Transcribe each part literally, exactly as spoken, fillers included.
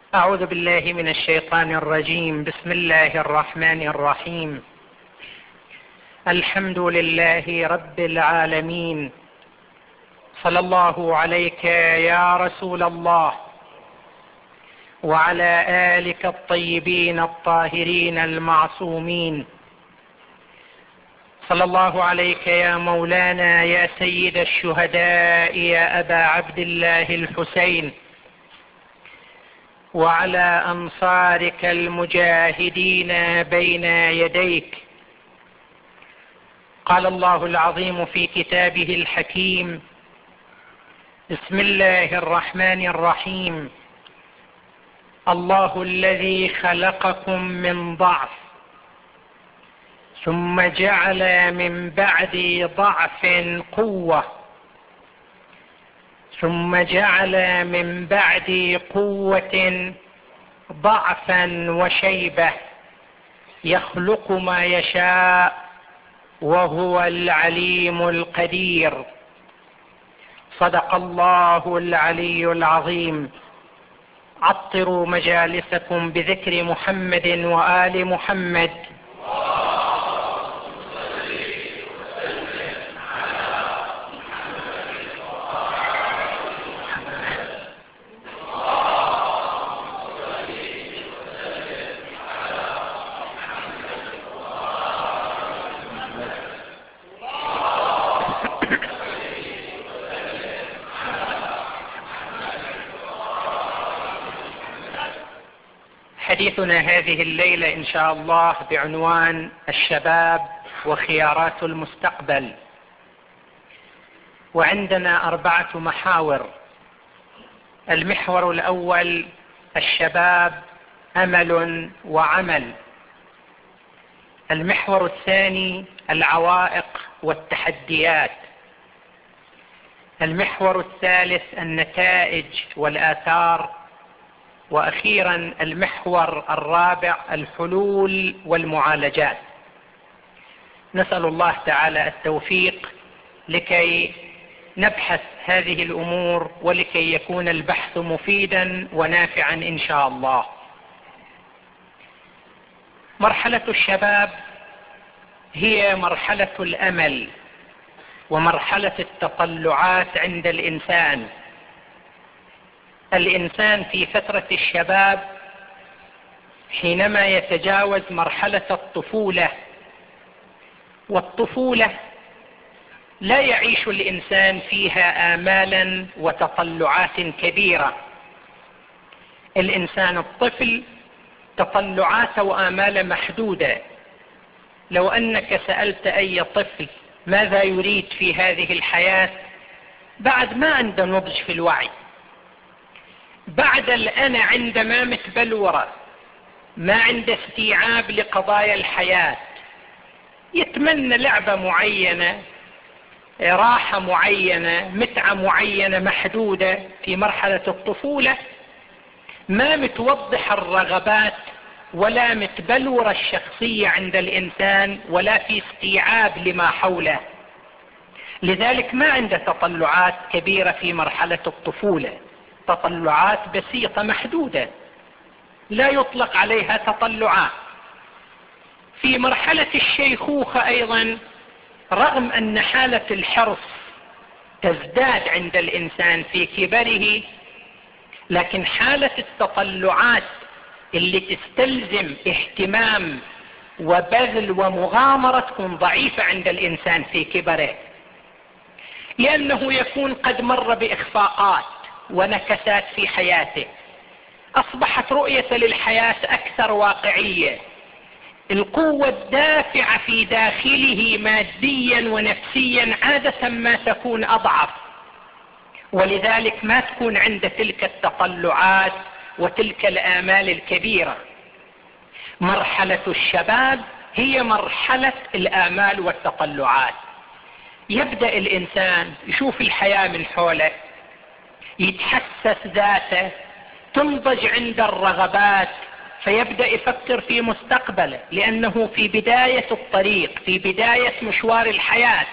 أعوذ بالله من الشيطان الرجيم. بسم الله الرحمن الرحيم. الحمد لله رب العالمين. صلى الله عليك يا رسول الله وعلى آلك الطيبين الطاهرين المعصومين. صلى الله عليك يا مولانا يا سيد الشهداء يا أبا عبد الله الحسين، وعلى أنصارك المجاهدين بين يديك. قال الله العظيم في كتابه الحكيم: بسم الله الرحمن الرحيم. الله الذي خلقكم من ضعف ثم جعل من بعد ضعف قوة ثم جعل من بعد قوة ضعفا وشيبة، يخلق ما يشاء وهو العليم القدير. صدق الله العلي العظيم. عطروا مجالسكم بذكر محمد وآل محمد. حديثنا هذه الليلة إن شاء الله بعنوان الشباب وخيارات المستقبل، وعندنا أربعة محاور. المحور الأول: الشباب أمل وعمل. المحور الثاني: العوائق والتحديات. المحور الثالث: النتائج والآثار. وأخيرا المحور الرابع: الحلول والمعالجات. نسأل الله تعالى التوفيق لكي نبحث هذه الأمور ولكي يكون البحث مفيدا ونافعا إن شاء الله. مرحلة الشباب هي مرحلة الأمل ومرحلة التطلعات عند الإنسان. الإنسان في فترة الشباب حينما يتجاوز مرحلة الطفولة، والطفولة لا يعيش الإنسان فيها آمالا وتطلعات كبيرة. الإنسان الطفل تطلعات وآمال محدودة. لو أنك سألت أي طفل ماذا يريد في هذه الحياة، بعد ما عنده نضج في الوعي، بعد الأنا عندما متبلورة، ما عنده استيعاب لقضايا الحياة، يتمنى لعبة معينة، راحة معينة، متعة معينة محدودة. في مرحلة الطفولة ما متوضح الرغبات ولا متبلورة الشخصية عند الإنسان ولا في استيعاب لما حوله، لذلك ما عنده تطلعات كبيرة في مرحلة الطفولة. تطلعات بسيطة محدودة لا يطلق عليها تطلعات. في مرحلة الشيخوخة أيضا، رغم أن حالة الحرص تزداد عند الإنسان في كبره، لكن حالة التطلعات اللي تستلزم اهتمام وبذل ومغامرة تكون ضعيفة عند الإنسان في كبره، لأنه يكون قد مر بإخفاقات ونكسات في حياته. أصبحت رؤية للحياة أكثر واقعية. القوة الدافعة في داخله ماديا ونفسيا عادة ما تكون أضعف، ولذلك ما تكون عند تلك التطلعات وتلك الآمال الكبيرة. مرحلة الشباب هي مرحلة الآمال والتطلعات. يبدأ الإنسان يشوف الحياة من حوله، يتحسس ذاته، تنضج عند الرغبات، فيبدأ يفكر في مستقبله، لأنه في بداية الطريق، في بداية مشوار الحياة.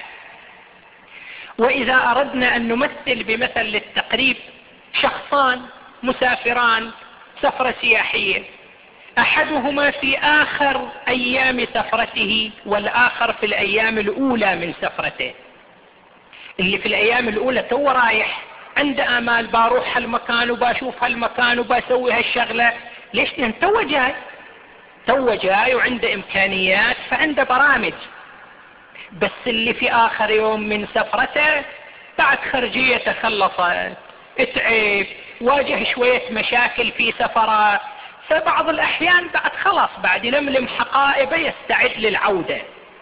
وإذا أردنا أن نمثل بمثل للتقريب، شخصان مسافران سفرة سياحية، أحدهما في آخر أيام سفرته والآخر في الأيام الأولى من سفرته. اللي في الأيام الأولى تو رايح عنده آمال، باروح هالمكان وباشوف هالمكان وبسوي هالشغلة. ليش؟ لأن تو جاي تو جاي وعنده إمكانيات، فعنده برامج. بس اللي في آخر يوم من سفرته بعد خرجية خلصت، اتعب، واجه شوية مشاكل في سفره، فبعض الأحيان بعد خلاص بعد يلملم حقائبه يستعد للعودة.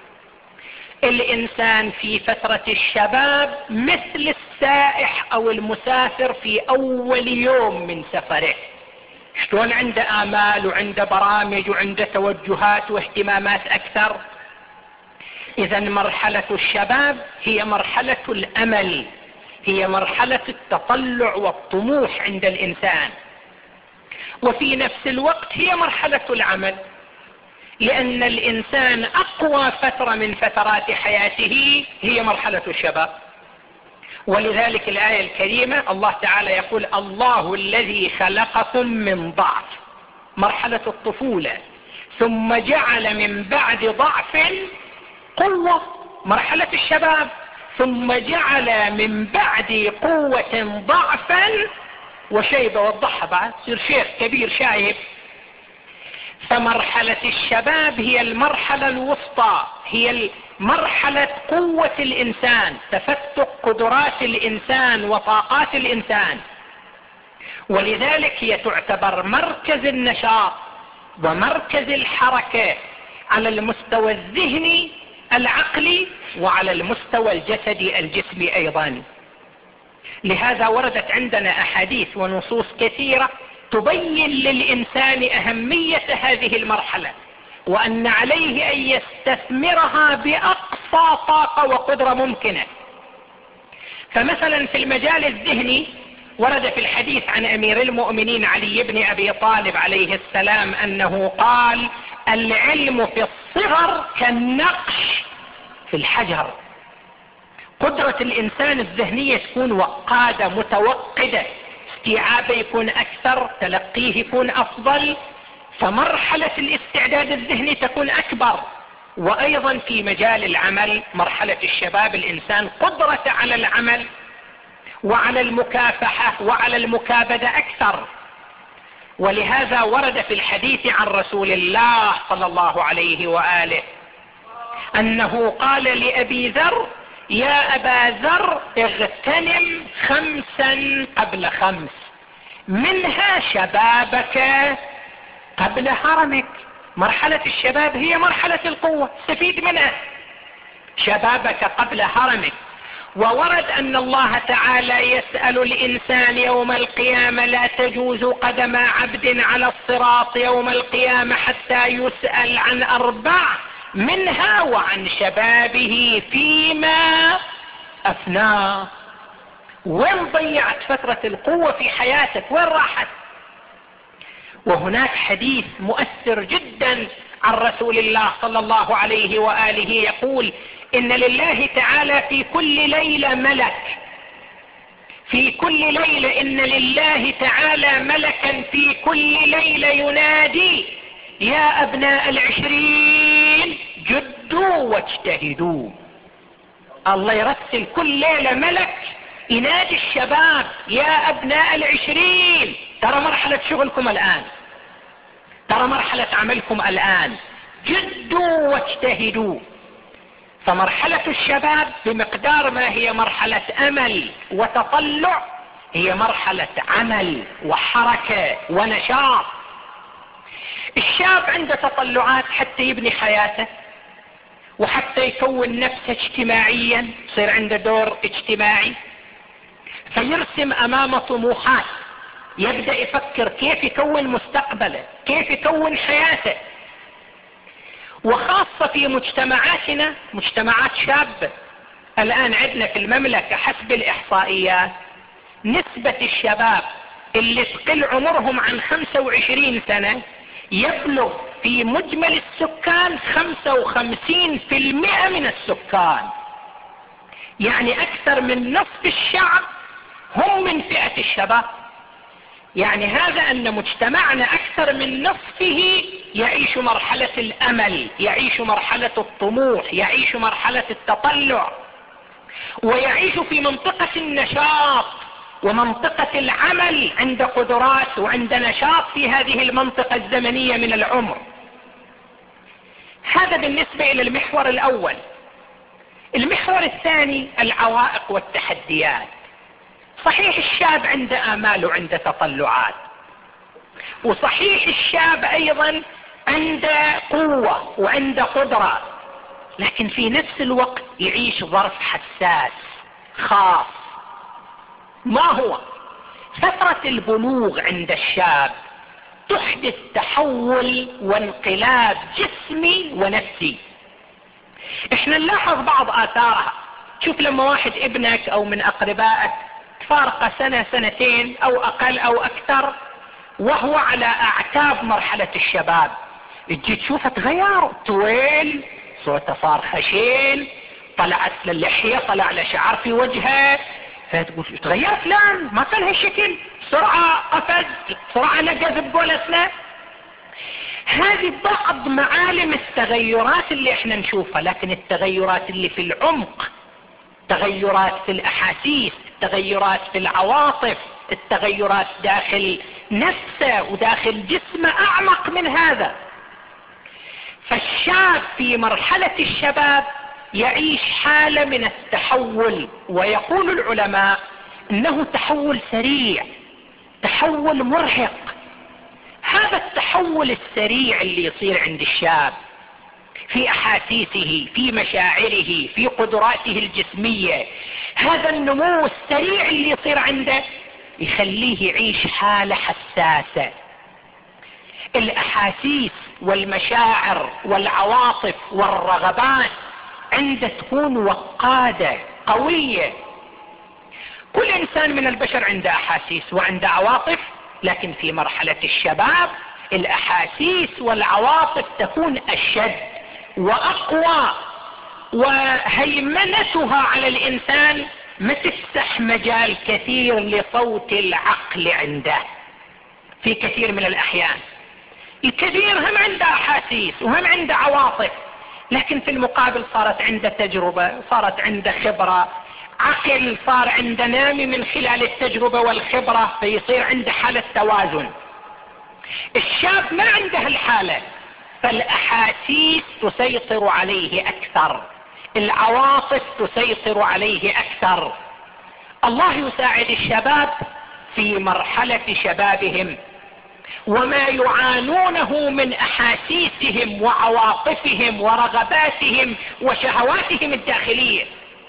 الإنسان في فترة الشباب مثل السائح أو المسافر في أول يوم من سفره، شلون عنده آمال وعنده برامج وعنده توجهات واهتمامات أكثر. إذا مرحلة الشباب هي مرحلة الأمل، هي مرحلة التطلع والطموح عند الإنسان، وفي نفس الوقت هي مرحلة العمل، لأن الإنسان أقوى فترة من فترات حياته هي مرحلة الشباب. ولذلك الآية الكريمة الله تعالى يقول: الله الذي خلقكم من ضعف، مرحلة الطفولة، ثم جعل من بعد ضعف قوة، مرحلة الشباب، ثم جعل من بعد قوة ضعفا وشيبة، وضحها بعد يصير شيخ كبير شايب. فمرحلة الشباب هي المرحلة الوسطى، هي مرحلة قوة الإنسان، تفتق قدرات الإنسان وطاقات الإنسان، ولذلك هي تعتبر مركز النشاط ومركز الحركة على المستوى الذهني العقلي وعلى المستوى الجسدي الجسمي أيضا. لهذا وردت عندنا أحاديث ونصوص كثيرة تبين للإنسان أهمية هذه المرحلة، وأن عليه أن يستثمرها بأقصى طاقة وقدرة ممكنة. فمثلا في المجال الذهني ورد في الحديث عن أمير المؤمنين علي بن أبي طالب عليه السلام أنه قال: العلم في الصغر كالنقش في الحجر. قدرة الإنسان الذهنية تكون وقادة متوقدة، استيعابه يكون أكثر، تلقيه يكون أفضل، فمرحلة الاستعداد الذهني تكون أكبر. وأيضا في مجال العمل مرحلة الشباب الإنسان قدرته على العمل وعلى المكافحة وعلى المكابدة أكثر. ولهذا ورد في الحديث عن رسول الله صلى الله عليه وآله أنه قال لأبي ذر: يا أبا ذر اغتنم خمسا قبل خمس، منها شبابك قبل هرمك. مرحلة الشباب هي مرحلة القوة، استفيد منها، شبابك قبل هرمك. وورد أن الله تعالى يسأل الإنسان يوم القيامة: لا تجوز قدم عبد على الصراط يوم القيامة حتى يسأل عن أربع، منها وعن شبابه فيما أفناه. وين ضيعت فترة القوة في حياتك؟ وين راحت؟ وهناك حديث مؤثر جدا عن رسول الله صلى الله عليه وآله يقول: إن لله تعالى في كل ليلة ملك، في كل ليلة إن لله تعالى ملكا في كل ليلة ينادي: يا أبناء العشرين جدوا واجتهدوا. الله يرسل كل ليلة ملك ينادي الشباب: يا أبناء العشرين، ترى مرحلة شغلكم الآن، ترى مرحلة عملكم الآن، جدوا واجتهدوا. فمرحلة الشباب بمقدار ما هي مرحلة أمل وتطلع، هي مرحلة عمل وحركة ونشاط. الشاب عنده تطلعات حتى يبني حياته وحتى يكون نفسه اجتماعيا، يصير عنده دور اجتماعي، فيرسم أمامه طموحات، يبدأ يفكر كيف يكون مستقبله، كيف يكون حياته. وخاصة في مجتمعاتنا، مجتمعات شابة الآن عندنا في المملكة حسب الإحصائيات نسبة الشباب اللي تقل عمرهم عن خمسة وعشرين سنة يبلغ في مجمل السكان خمسة وخمسين في المئة من السكان، يعني أكثر من نصف الشعب هم من فئة الشباب. يعني هذا أن مجتمعنا أكثر من نصفه يعيش مرحلة الأمل، يعيش مرحلة الطموح، يعيش مرحلة التطلع، ويعيش في منطقة النشاط ومنطقة العمل، عند قدرات وعند نشاط في هذه المنطقة الزمنية من العمر. هذا بالنسبة إلى المحور الأول. المحور الثاني العوائق والتحديات. صحيح الشاب عنده آمال وعنده تطلعات، وصحيح الشاب أيضا عنده قوة وعنده قدرة، لكن في نفس الوقت يعيش ظرف حساس خاص. ما هو؟ فترة البلوغ عند الشاب تحدث تحول وانقلاب جسمي ونفسي. احنا نلاحظ بعض آثارها. شوف لما واحد ابنك او من اقربائك تفارق سنة سنتين او اقل او اكثر وهو على اعتاب مرحلة الشباب، تجي تشوفه تغير، طويل، صوته صار خشين، طلعت للحية، طلع له شعر في وجهه، فتقول تغير فلان، ما كان هالشكل، بسرعة قفز، بسرعة نقز بقولتنا. هذه بعض معالم التغيرات اللي احنا نشوفها، لكن التغيرات اللي في العمق، تغيرات في الاحاسيس، تغيرات في العواطف، التغيرات داخل نفسه وداخل جسمه اعمق من هذا. فالشاب في مرحلة الشباب يعيش حالة من التحول، ويقول العلماء انه تحول سريع، تحول مرهق. هذا التحول السريع اللي يصير عند الشاب في احاسيسه، في مشاعره، في قدراته الجسمية، هذا النمو السريع اللي يصير عنده يخليه يعيش حالة حساسة. الاحاسيس والمشاعر والعواطف والرغبات عنده تكون وقادة قوية. كل انسان من البشر عنده احاسيس وعنده عواطف، لكن في مرحلة الشباب الاحاسيس والعواطف تكون اشد واقوى، وهيمنتها على الانسان ما تفتح مجال كثير لصوت العقل عنده في كثير من الاحيان. الكثير هم عنده احاسيس وهم عنده عواطف، لكن في المقابل صارت عنده تجربة، صارت عنده خبرة، عقل صار عنده نامي من خلال التجربة والخبرة، فيصير عنده حالة توازن. الشاب ما عنده الحالة، فالاحاسيس تسيطر عليه اكثر، العواطف تسيطر عليه اكثر. الله يساعد الشباب في مرحلة شبابهم وما يعانونه من احاسيسهم وعواطفهم ورغباتهم وشهواتهم الداخلية،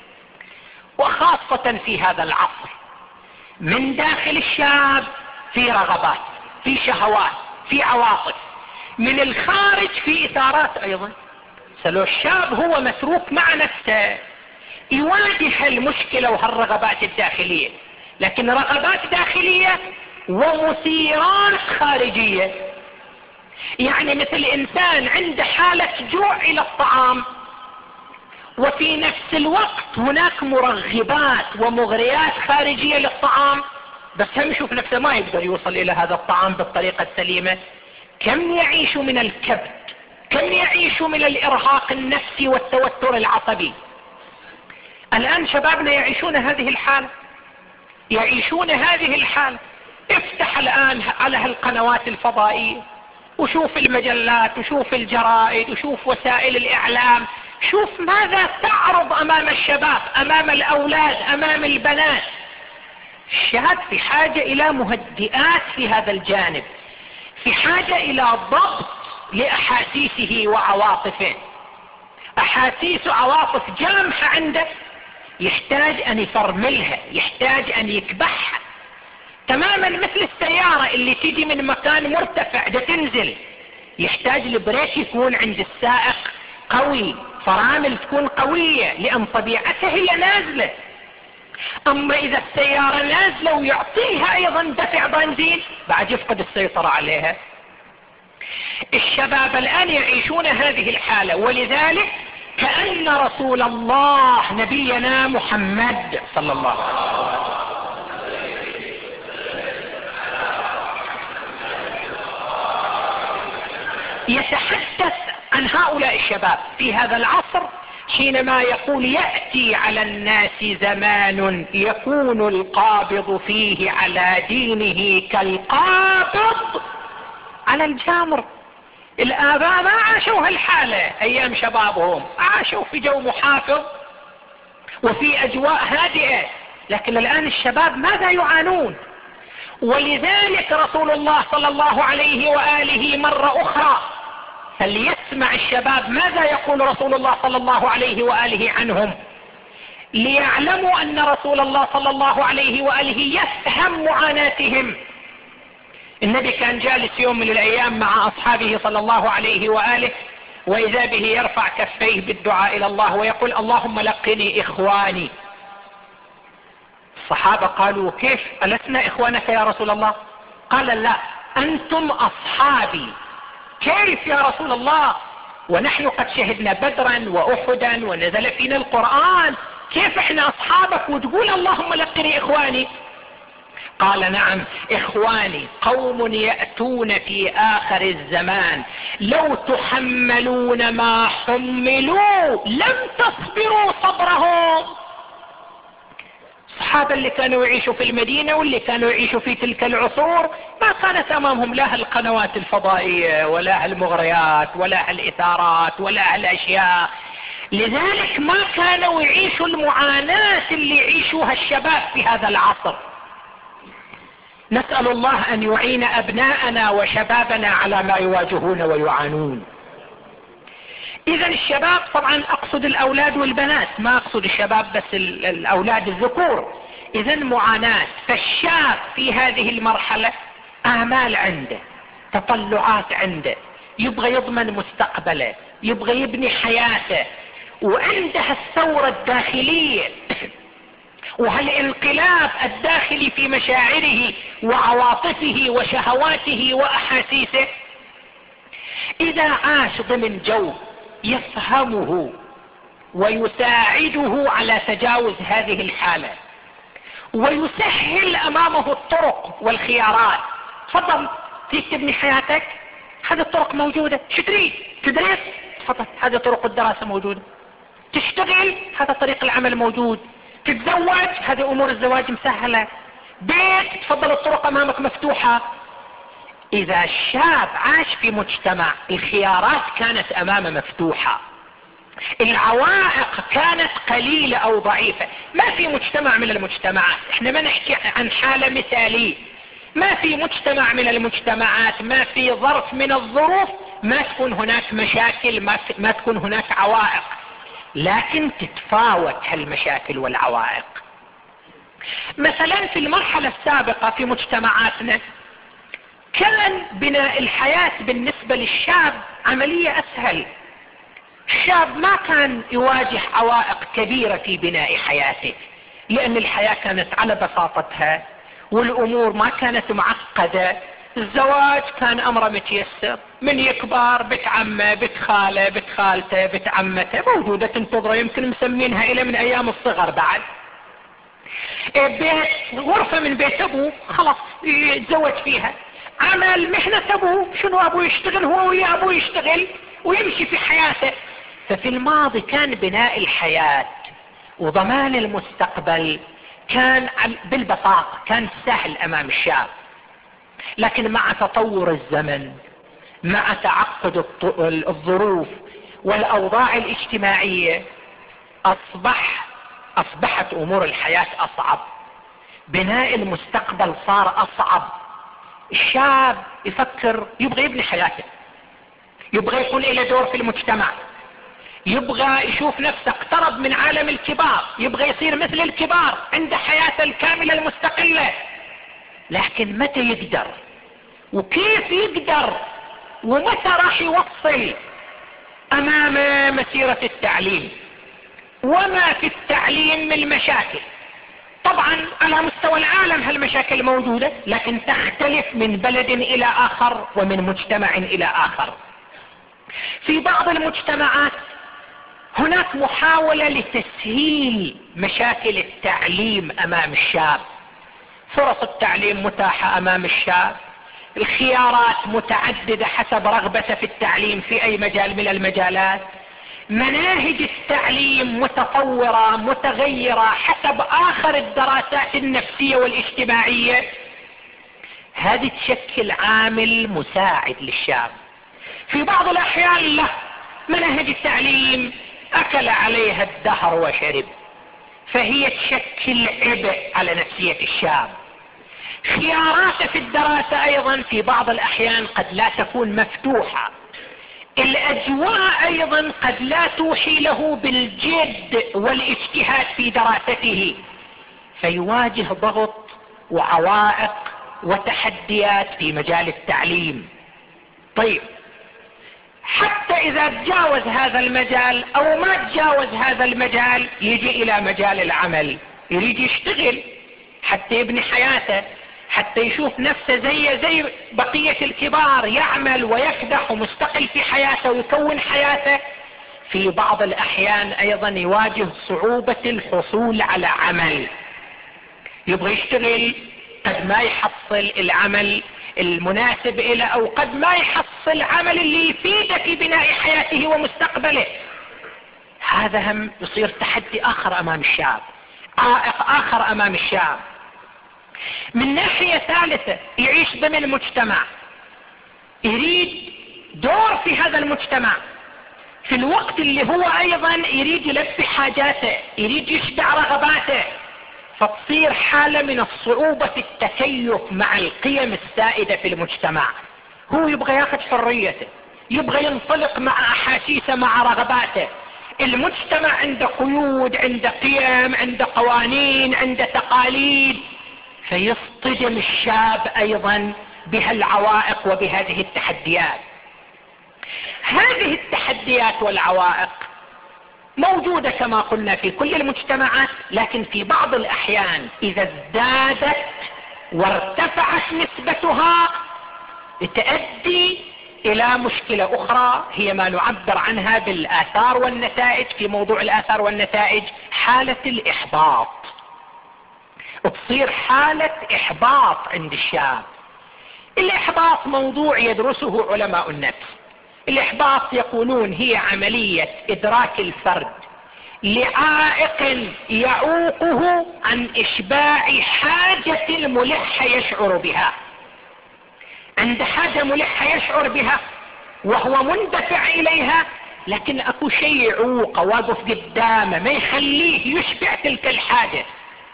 وخاصة في هذا العصر. من داخل الشاب في رغبات، في شهوات، في عواطف، من الخارج في اثارات ايضا. سلو الشاب هو متروك مع نفسه يواجه المشكلة وهالرغبات الداخلية، لكن رغبات داخلية ومثيرات خارجية. يعني مثل انسان عنده حالة جوع الى الطعام، وفي نفس الوقت هناك مرغبات ومغريات خارجية للطعام، بس هم يشوف نفسه ما يقدر يوصل الى هذا الطعام بالطريقة السليمة. كم يعيش من الكبت، كم يعيش من الارهاق النفسي والتوتر العصبي. الان شبابنا يعيشون هذه الحالة، يعيشون هذه الحالة. افتح الان على هالقنوات الفضائية وشوف المجلات وشوف الجرائد وشوف وسائل الاعلام، شوف ماذا تعرض امام الشباب، امام الاولاد، امام البنات. الشاب في حاجة الى مهدئات في هذا الجانب، في حاجة الى ضبط لاحاسيسه وعواطفه. احاسيس وعواطف جامحة عنده، يحتاج ان يفرملها، يحتاج ان يكبحها، تماما مثل السيارة اللي تيجي من مكان مرتفع ده تنزل، يحتاج البريك يكون عند السائق قوي، فرامل تكون قوية، لان طبيعتها هي نازلة. اما اذا السيارة نازلة ويعطيها ايضا دفع بنزين بعد يفقد السيطرة عليها. الشباب الان يعيشون هذه الحالة، ولذلك كأن رسول الله نبينا محمد صلى الله عليه وسلم يتحدث عن هؤلاء الشباب في هذا العصر حينما يقول يأتي على الناس زمان يكون القابض فيه على دينه كالقابض على الجمر. الآباء ما عاشوا هالحالة أيام شبابهم، عاشوا في جو محافظ وفي أجواء هادئة، لكن الآن الشباب ماذا يعانون؟ ولذلك رسول الله صلى الله عليه وآله مرة أخرى فليسمع الشباب ماذا يقول رسول الله صلى الله عليه وآله عنهم، ليعلموا أن رسول الله صلى الله عليه وآله يفهم معاناتهم. النبي كان جالس يوم من الأيام مع أصحابه صلى الله عليه وآله، وإذا به يرفع كفيه بالدعاء إلى الله ويقول اللهم لقني إخواني. الصحابة قالوا كيف ألسنا إخوانك يا رسول الله؟ قال لا، أنتم أصحابي. كيف يا رسول الله ونحن قد شهدنا بدرا وأحدا ونزل فينا القرآن، كيف احنا أصحابك وتقول اللهم لقني إخواني؟ قال نعم، إخواني قوم يأتون في آخر الزمان لو تحملون ما حملوا لم تصبروا صبرهم. الصحابة اللي كانوا يعيشوا في المدينة واللي كانوا يعيشوا في تلك العصور ما كانت أمامهم لا القنوات الفضائية ولا المغريات ولا الإثارات ولا الأشياء، لذلك ما كانوا يعيشوا المعاناة اللي يعيشوها الشباب في هذا العصر. نسأل الله أن يعين أبناءنا وشبابنا على ما يواجهون ويعانون. إذا الشباب طبعا أقصد الأولاد والبنات، ما أقصد الشباب بس الأولاد الذكور. إذا معاناة. فالشاب في هذه المرحلة آمال عنده، تطلعات عنده، يبغى يضمن مستقبله، يبغى يبني حياته، وعنده الثورة الداخلية وهالانقلاب الداخلي في مشاعره وعواطفه وشهواته وأحاسيسه. إذا عاش ضمن جو يفهمه ويساعده على تجاوز هذه الحالة ويسهل أمامه الطرق والخيارات، تفضل فيك تبني حياتك، هذه الطرق موجودة، شو تريد؟ تدرس؟ تفضل هذه طرق الدراسة موجودة. تشتغل؟ هذا طريق العمل موجود. تتزوج؟ هذه أمور الزواج مسهلة. بيت؟ تفضل الطرق أمامك مفتوحة. إذا الشاب عاش في مجتمع الخيارات كانت أمامه مفتوحة، العوائق كانت قليلة أو ضعيفة. ما في مجتمع من المجتمعات، احنا ما نحكي عن حالة مثالية، ما في مجتمع من المجتمعات، ما في ظرف من الظروف ما تكون هناك مشاكل، ما, ما تكون هناك عوائق، لكن تتفاوت هالمشاكل والعوائق. مثلا في المرحلة السابقة في مجتمعاتنا كان بناء الحياة بالنسبة للشاب عملية أسهل. الشاب ما كان يواجه عوائق كبيرة في بناء حياته، لأن الحياة كانت على بساطتها والأمور ما كانت معقدة. الزواج كان أمره متيسر، من يكبر بنت عمه بنت خاله بنت خالته بنت عمته موجودة تنتظره، يمكن مسمينها إلى من أيام الصغر بعد. بيت غرفة من بيت أبوه خلاص يتزوج فيها، عمل مهنة أبوه، شنو أبوه يشتغل هو ويا أبوه يشتغل ويمشي في حياته. ففي الماضي كان بناء الحياة وضمان المستقبل كان بالبساطة، كان سهل أمام الشاب. لكن مع تطور الزمن، مع تعقد الظروف والأوضاع الاجتماعية، أصبح أصبحت أمور الحياة أصعب، بناء المستقبل صار أصعب. الشاب يفكر يبغى يبني حياته، يبغى يكون له دور في المجتمع، يبغى يشوف نفسه اقترب من عالم الكبار، يبغى يصير مثل الكبار، عنده حياته الكاملة المستقلة. لكن متى يقدر وكيف يقدر ومتى راح يوصل؟ أمام مسيرة التعليم، وما في التعليم من مشاكل. طبعا على مستوى العالم هالمشاكل موجودة، لكن تختلف من بلد إلى آخر ومن مجتمع إلى آخر. في بعض المجتمعات هناك محاولة لتسهيل مشاكل التعليم أمام الشاب، فرص التعليم متاحة أمام الشاب، الخيارات متعددة حسب رغبته في التعليم في اي مجال من المجالات، مناهج التعليم متطورة متغيرة حسب اخر الدراسات النفسية والاجتماعية. هذه تشكل عامل مساعد للشاب. في بعض الاحيان لا، مناهج التعليم اكل عليها الدهر وشرب، فهي تشكل عبء على نفسية الشاب. خياراته في الدراسة ايضا في بعض الاحيان قد لا تكون مفتوحة، الاجواء ايضا قد لا توحي له بالجد والاجتهاد في دراسته، فيواجه ضغط وعوائق وتحديات في مجال التعليم. طيب، حتى اذا تجاوز هذا المجال او ما تجاوز هذا المجال، يجي الى مجال العمل، يريد يشتغل حتى يبني حياته، حتى يشوف نفسه زي زي بقية الكبار، يعمل ويكدح ومستقل في حياته ويكون حياته. في بعض الاحيان ايضا يواجه صعوبة الحصول على عمل، يبغى يشتغل قد ما يحصل العمل المناسب له، او قد ما يحصل عمل اللي يفيده في بناء حياته ومستقبله. هذا هم يصير تحدي اخر امام الشاب، عائق اخر امام الشاب. من ناحية ثالثة، يعيش ضمن مجتمع، يريد دور في هذا المجتمع، في الوقت اللي هو ايضا يريد يلبي حاجاته، يريد يشبع رغباته، فتصير حالة من الصعوبة في التكيف مع القيم السائدة في المجتمع. هو يبغى ياخذ حريته، يبغى ينطلق مع احاسيسه مع رغباته. المجتمع عنده قيود، عنده قيم، عنده قوانين، عنده تقاليد، فيصطدم الشاب ايضا بهالعوائق وبهذه التحديات. هذه التحديات والعوائق موجودة كما قلنا في كل المجتمعات، لكن في بعض الاحيان اذا ازدادت وارتفعت نسبتها تؤدي الى مشكلة اخرى، هي ما نعبر عنها بالاثار والنتائج. في موضوع الاثار والنتائج حالة الاحباط، تصير حالة احباط عند الشاب. الاحباط موضوع يدرسه علماء النفس. الاحباط يقولون هي عملية ادراك الفرد لعائق يعوقه عن اشباع حاجة ملحة يشعر بها. عند حاجة ملحة يشعر بها وهو مندفع اليها، لكن اكو شيء يعوقه واقف قدامه ما يخليه يشبع تلك الحاجة.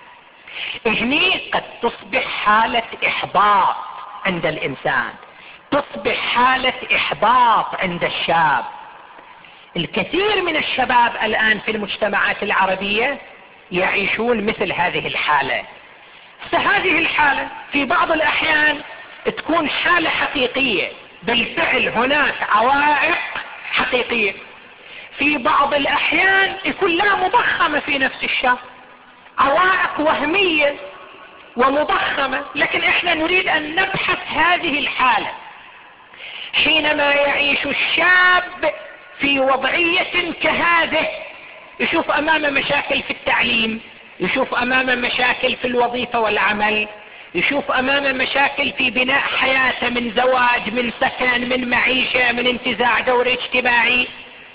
هني قد تصبح حالة احباط عند الانسان، تصبح حالة احباط عند الشاب. الكثير من الشباب الان في المجتمعات العربية يعيشون مثل هذه الحالة. فهذه الحالة في بعض الاحيان تكون حالة حقيقية، بالفعل هناك عوائق حقيقية. في بعض الاحيان يكون لا مضخمة في نفس الشاب، عوائق وهمية ومضخمة، لكن احنا نريد ان نبحث هذه الحالة. حينما يعيش الشاب في وضعية كهذه، يشوف امامه مشاكل في التعليم، يشوف امامه مشاكل في الوظيفة والعمل، يشوف امامه مشاكل في بناء حياته من زواج، من سكن، من معيشة، من انتزاع دور اجتماعي،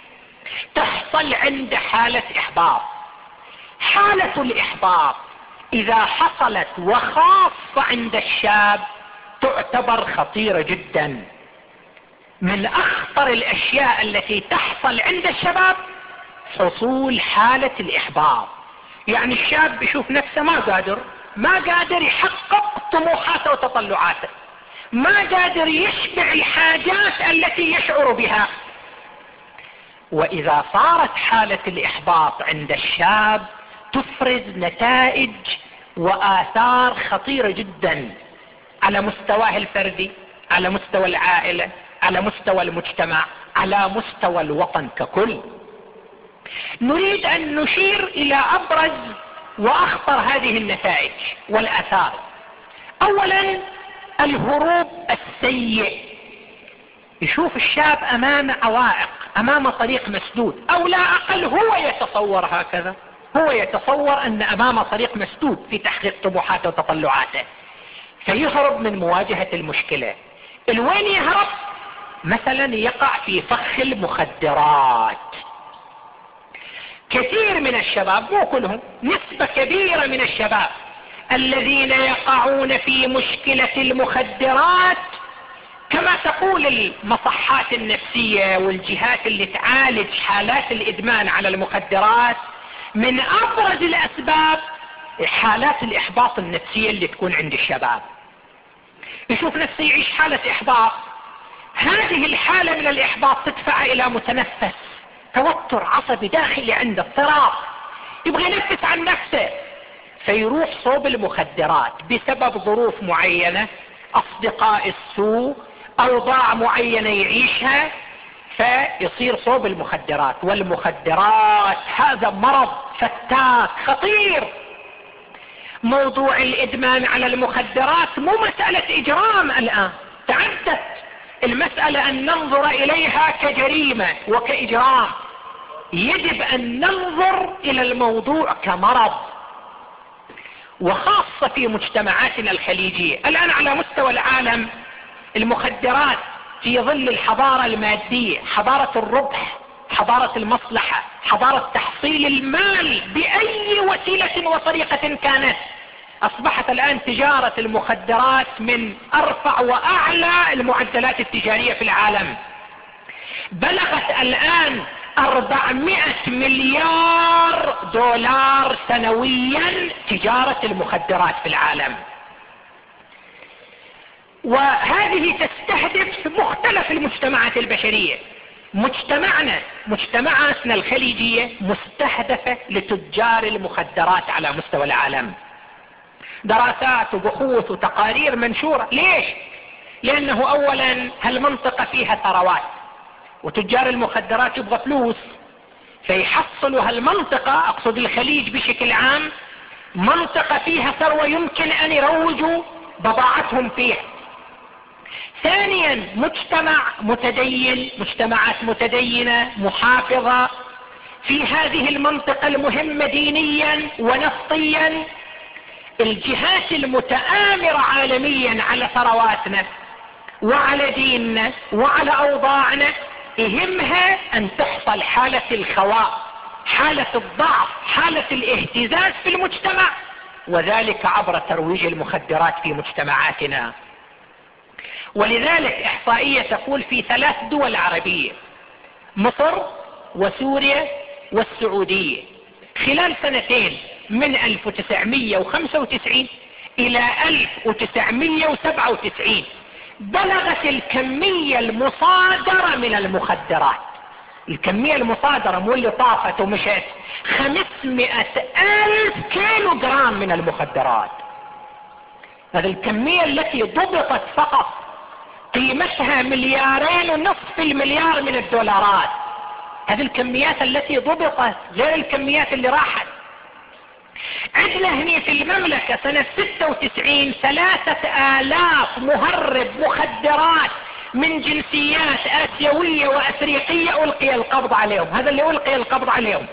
تحصل عنده حالة احباط. حالة الاحباط اذا حصلت وخاصة عند الشاب تعتبر خطيرة جدا. من اخطر الاشياء التي تحصل عند الشباب حصول حالة الاحباط. يعني الشاب يشوف نفسه ما قادر ما قادر يحقق طموحاته وتطلعاته، ما قادر يشبع الحاجات التي يشعر بها. واذا صارت حالة الاحباط عند الشاب تفرز نتائج واثار خطيرة جدا على مستواه الفردي، على مستوى العائلة، على مستوى المجتمع، على مستوى الوطن ككل. نريد ان نشير الى ابرز واخطر هذه النتائج والاثار. اولا الهروب السيء. يشوف الشاب امام عوائق، امام طريق مسدود، او لا اقل هو يتصور هكذا، هو يتصور ان امام طريق مسدود في تحقيق طموحاته وتطلعاته، فيهرب من مواجهة المشكلة. الوين يهرب؟ مثلا يقع في فخ المخدرات. كثير من الشباب، مو كلهم، نسبة كبيرة من الشباب الذين يقعون في مشكلة المخدرات، كما تقول المصحات النفسية والجهات اللي تعالج حالات الإدمان على المخدرات، من أبرز الأسباب حالات الإحباط النفسية اللي تكون عند الشباب. يشوف نفسه يعيش حالة إحباط، هذه الحالة من الإحباط تدفع إلى متنفس، توتر عصبي داخلي عنده، اضطراب، يبغى ينفس عن نفسه، فيروح صوب المخدرات بسبب ظروف معينة، أصدقاء السوء، أوضاع معينة يعيشها، فيصير صوب المخدرات. والمخدرات هذا مرض فتاك خطير. موضوع الإدمان على المخدرات مو مسألة إجرام الآن، تعدت المسألة أن ننظر إليها كجريمة وكإجرام. يجب أن ننظر إلى الموضوع كمرض، وخاصة في مجتمعاتنا الخليجية. الآن على مستوى العالم المخدرات في ظل الحضارة المادية، حضارة الربح، حضارة المصلحة، حضارة تحصيل المال بأي وسيلة وطريقة كانت، أصبحت الآن تجارة المخدرات من أرفع وأعلى المعدلات التجارية في العالم. بلغت الآن أربعمائة مليار دولار سنويا تجارة المخدرات في العالم، وهذه تستهدف مختلف المجتمعات البشرية. مجتمعنا مجتمعاتنا الخليجية مستهدفة لتجار المخدرات على مستوى العالم. دراسات وبحوث وتقارير منشورة. ليش؟ لأنه أولا هالمنطقة فيها ثروات، وتجار المخدرات يبغى فلوس، فيحصلوا هالمنطقة، أقصد الخليج بشكل عام، منطقة فيها ثروة يمكن أن يروجوا بضاعتهم فيها. ثانيا مجتمع متدين، مجتمعات متدينة محافظة في هذه المنطقة المهمة دينيا ونفطيا. الجهات المتآمرة عالميا على ثرواتنا وعلى ديننا وعلى أوضاعنا يهمها أن تحصل حالة الخواء، حالة الضعف، حالة الاهتزاز في المجتمع، وذلك عبر ترويج المخدرات في مجتمعاتنا. ولذلك إحصائية تقول في ثلاث دول عربية، مصر وسوريا والسعودية، خلال سنتين من ألف وتسعمائة وخمسة وتسعين إلى ألف وتسعمائة وسبعة وتسعين بلغت الكمية المصادرة من المخدرات، الكمية المصادرة مو اللي طافت ومشت، خمسمائة ألف كيلو جرام من المخدرات. هذه الكمية التي ضبطت فقط قيمتها مليارين ونصف المليار من الدولارات. هذه الكميات التي ضبطت غير الكميات اللي راحت. عندنا هنا في المملكة سنة ستة وتسعين ثلاثة آلاف مهرب مخدرات من جنسيات آسيوية وأفريقية ألقي القبض عليهم. هذا اللي ألقي القبض عليهم.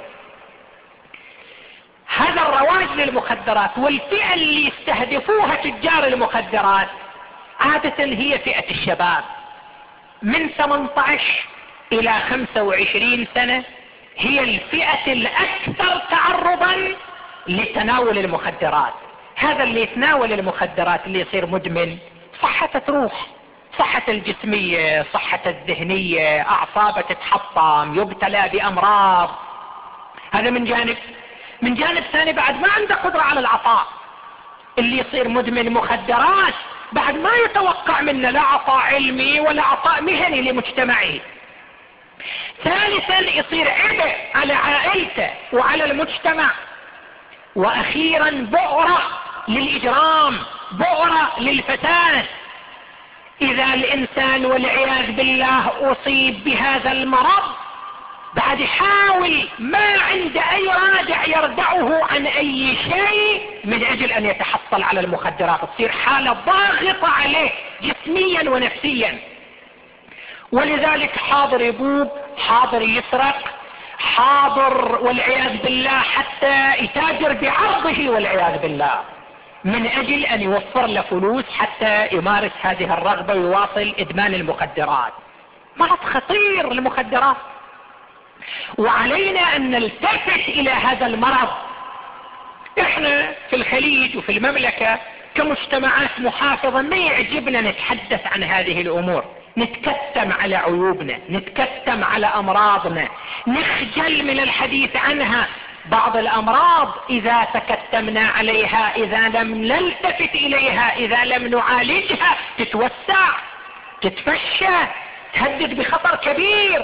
هذا الرواج للمخدرات، والفئة اللي يستهدفوها تجار المخدرات عادة هي فئة الشباب من ثمانية عشر إلى خمسة وعشرين سنة، هي الفئة الأكثر تعرضا لتناول المخدرات. هذا اللي يتناول المخدرات اللي يصير مدمن، صحته تروح، صحة الجسمية، صحة الذهنية، أعصابه تتحطم، يبتلى بأمراض. هذا من جانب. من جانب ثاني بعد ما عنده قدرة على العطاء. اللي يصير مدمن مخدرات بعد ما يتوقع منه لا عطاء علمي ولا عطاء مهني لمجتمعه. ثالثا يصير عبء على عائلته وعلى المجتمع. واخيرا بؤرة للإجرام، بؤرة للفساد. اذا الانسان والعياذ بالله اصيب بهذا المرض بعد يحاول، ما عنده اي رادع يردعه عن اي شيء من اجل ان يتحصل على المخدرات، تصير حالة ضاغطة عليه جسميا ونفسيا. ولذلك حاضر يبوب، حاضر يسرق، حاضر والعياذ بالله حتى يتاجر بعرضه والعياذ بالله. من اجل ان يوفر له فلوس حتى يمارس هذه الرغبة ويواصل ادمان المخدرات. مرض خطير المخدرات، وعلينا ان نلتفت الى هذا المرض. احنا في الخليج وفي المملكة كمجتمعات محافظة ما يعجبنا نتحدث عن هذه الامور، نتكتم على عيوبنا، نتكتم على امراضنا، نخجل من الحديث عنها. بعض الامراض اذا تكتمنا عليها، اذا لم نلتفت اليها، اذا لم نعالجها، تتوسع، تتفشى، تهدد بخطر كبير.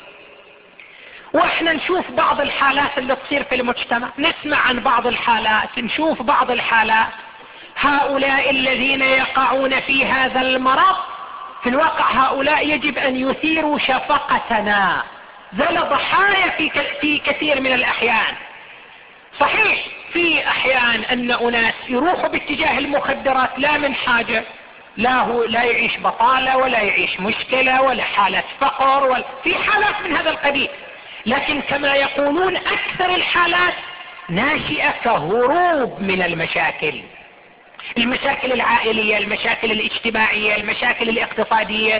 واحنا نشوف بعض الحالات اللي تصير في المجتمع، نسمع عن بعض الحالات، نشوف بعض الحالات. هؤلاء الذين يقعون في هذا المرض في الواقع هؤلاء يجب ان يثيروا شفقتنا، ذل ضحايا في في كثير من الاحيان. صحيح في احيان ان اناس يروحوا باتجاه المخدرات لا من حاجة، لا هو لا يعيش بطالة ولا يعيش مشكلة ولا حالة فقر، ولا في حالات من هذا القبيل، لكن كما يقولون اكثر الحالات ناشئة كهروب من المشاكل، المشاكل العائلية، المشاكل الاجتماعية، المشاكل الاقتصادية.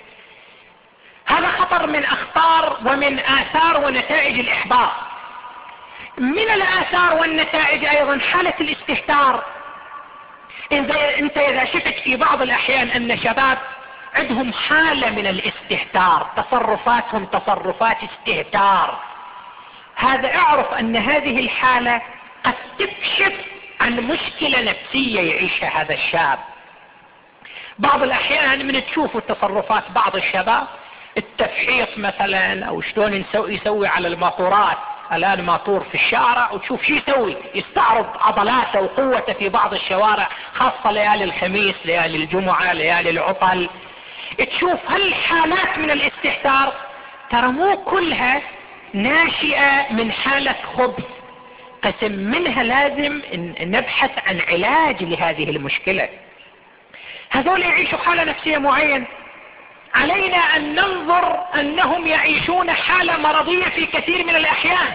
هذا خطر من اخطار ومن اثار ونتائج الاحباط. من الاثار والنتائج ايضا حالة الاستهتار. انت اذا شفت في بعض الاحيان ان شباب عندهم حالة من الاستهتار، تصرفاتهم تصرفات استهتار، هذا اعرف ان هذه الحالة قد تكشف عن مشكلة نفسية يعيشها هذا الشاب. بعض الاحيان من تشوفوا تصرفات بعض الشباب، التفحيط مثلا، او شلون يسوي, يسوي على الماطورات، الان ماطور في الشارع وتشوف شو يسوي، يستعرض عضلاته وقوته في بعض الشوارع، خاصة ليالي الخميس، ليالي الجمعة، ليالي العطل. تشوف هالحالات من الاستهتار ترى مو كلها ناشئة من حالة خبث، قسم منها لازم نبحث عن علاج لهذه المشكلة. هذول يعيشوا حالة نفسية معينة، علينا ان ننظر انهم يعيشون حالة مرضية في كثير من الاحيان.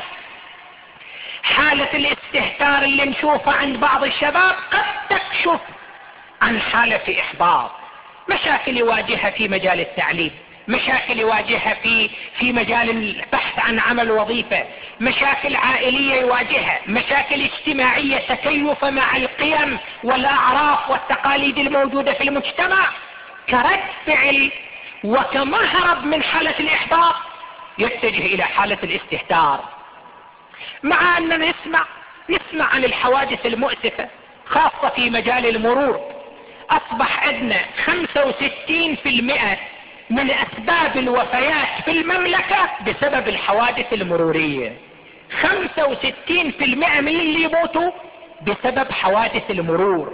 حالة الاستهتار اللي نشوفها عند بعض الشباب قد تكشف عن حالة في احباط، مشاكل يواجهها في مجال التعليم، مشاكل يواجهها في في مجال البحث عن عمل وظيفة، مشاكل عائلية يواجهها، مشاكل اجتماعية، تكيف مع القيم والاعراف والتقاليد الموجودة في المجتمع. كرد فعل وكمهرب من حالة الاحباط يتجه الى حالة الاستهتار. مع اننا نسمع نسمع عن الحوادث المؤسفة خاصة في مجال المرور. اصبح عندنا خمسة وستين بالمئة من اسباب الوفيات في المملكة بسبب الحوادث المرورية. خمسة وستين بالمئة من اللي يموتوا بسبب حوادث المرور.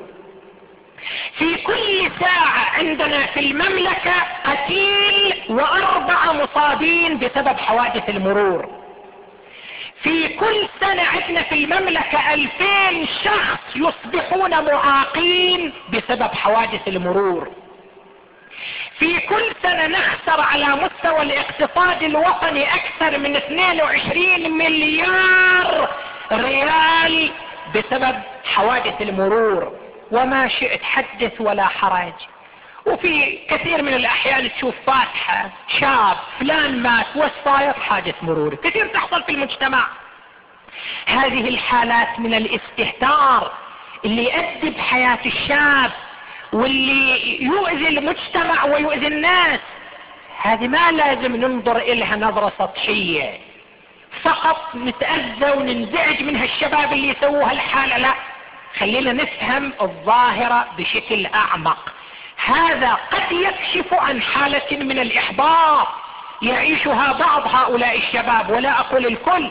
في كل ساعة عندنا في المملكة قتيل واربعة مصابين بسبب حوادث المرور. في كل سنة عندنا في المملكة ألفين شخص يصبحون معاقين بسبب حوادث المرور. في كل سنة نخسر على مستوى الاقتصاد الوطني اكثر من اثنين وعشرين مليار ريال بسبب حوادث المرور. وما شئت حدث ولا حرج. وفي كثير من الاحيان تشوف فاتحة شاب فلان مات وصاير حادث مروري، كثير تحصل في المجتمع. هذه الحالات من الاستهتار اللي يؤدي بحياة الشاب واللي يؤذي المجتمع ويؤذي الناس، هذه ما لازم ننظر إلها نظرة سطحية فقط نتأذى وننزعج من هالشباب اللي يسووا هالحالة. لا، خلينا نفهم الظاهرة بشكل أعمق. هذا قد يكشف عن حالة من الإحباط يعيشها بعض هؤلاء الشباب، ولا أقول الكل.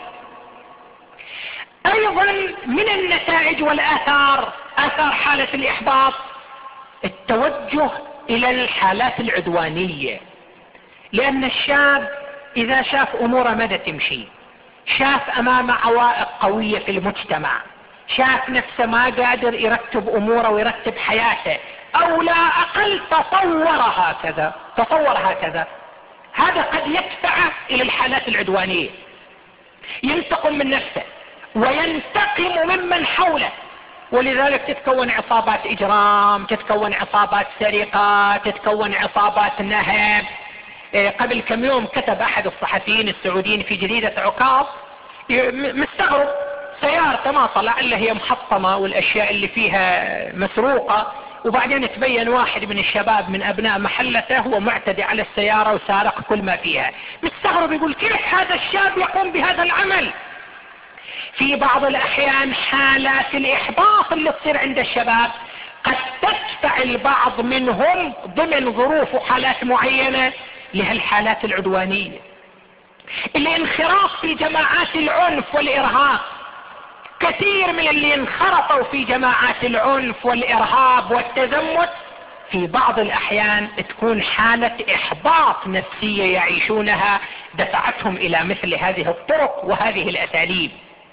أيضا من النتائج والآثار، آثار حالة الإحباط، التوجه إلى الحالات العدوانية. لأن الشاب إذا شاف أموره مدى تمشي، شاف أمامه عوائق قوية في المجتمع، شاف نفسه ما قادر يرتب أموره ويرتب حياته، أو لا أقل تصور هكذا تصور هكذا هذا قد يدفعه إلى الحالات العدوانية. ينتقم من نفسه وينتقم ممن حوله، ولذلك تتكون عصابات اجرام، تتكون عصابات سرقة، تتكون عصابات نهب. قبل كم يوم كتب احد الصحفيين السعوديين في جريدة عكاظ مستغرب سيارته ما طلع الا هي محطمة والاشياء اللي فيها مسروقة، وبعدين تبين واحد من الشباب من ابناء محلته هو معتدي على السيارة وسارق كل ما فيها. مستغرب يقول كيف هذا الشاب يقوم بهذا العمل؟ في بعض الاحيان حالات الاحباط اللي تصير عند الشباب قد تدفع البعض منهم ضمن ظروف وحالات معينة لهالحالات العدوانية. الانخراط في جماعات العنف والارهاب، كثير من اللي انخرطوا في جماعات العنف والارهاب والتزمت في بعض الاحيان تكون حالة احباط نفسية يعيشونها دفعتهم الى مثل هذه الطرق وهذه الاساليب.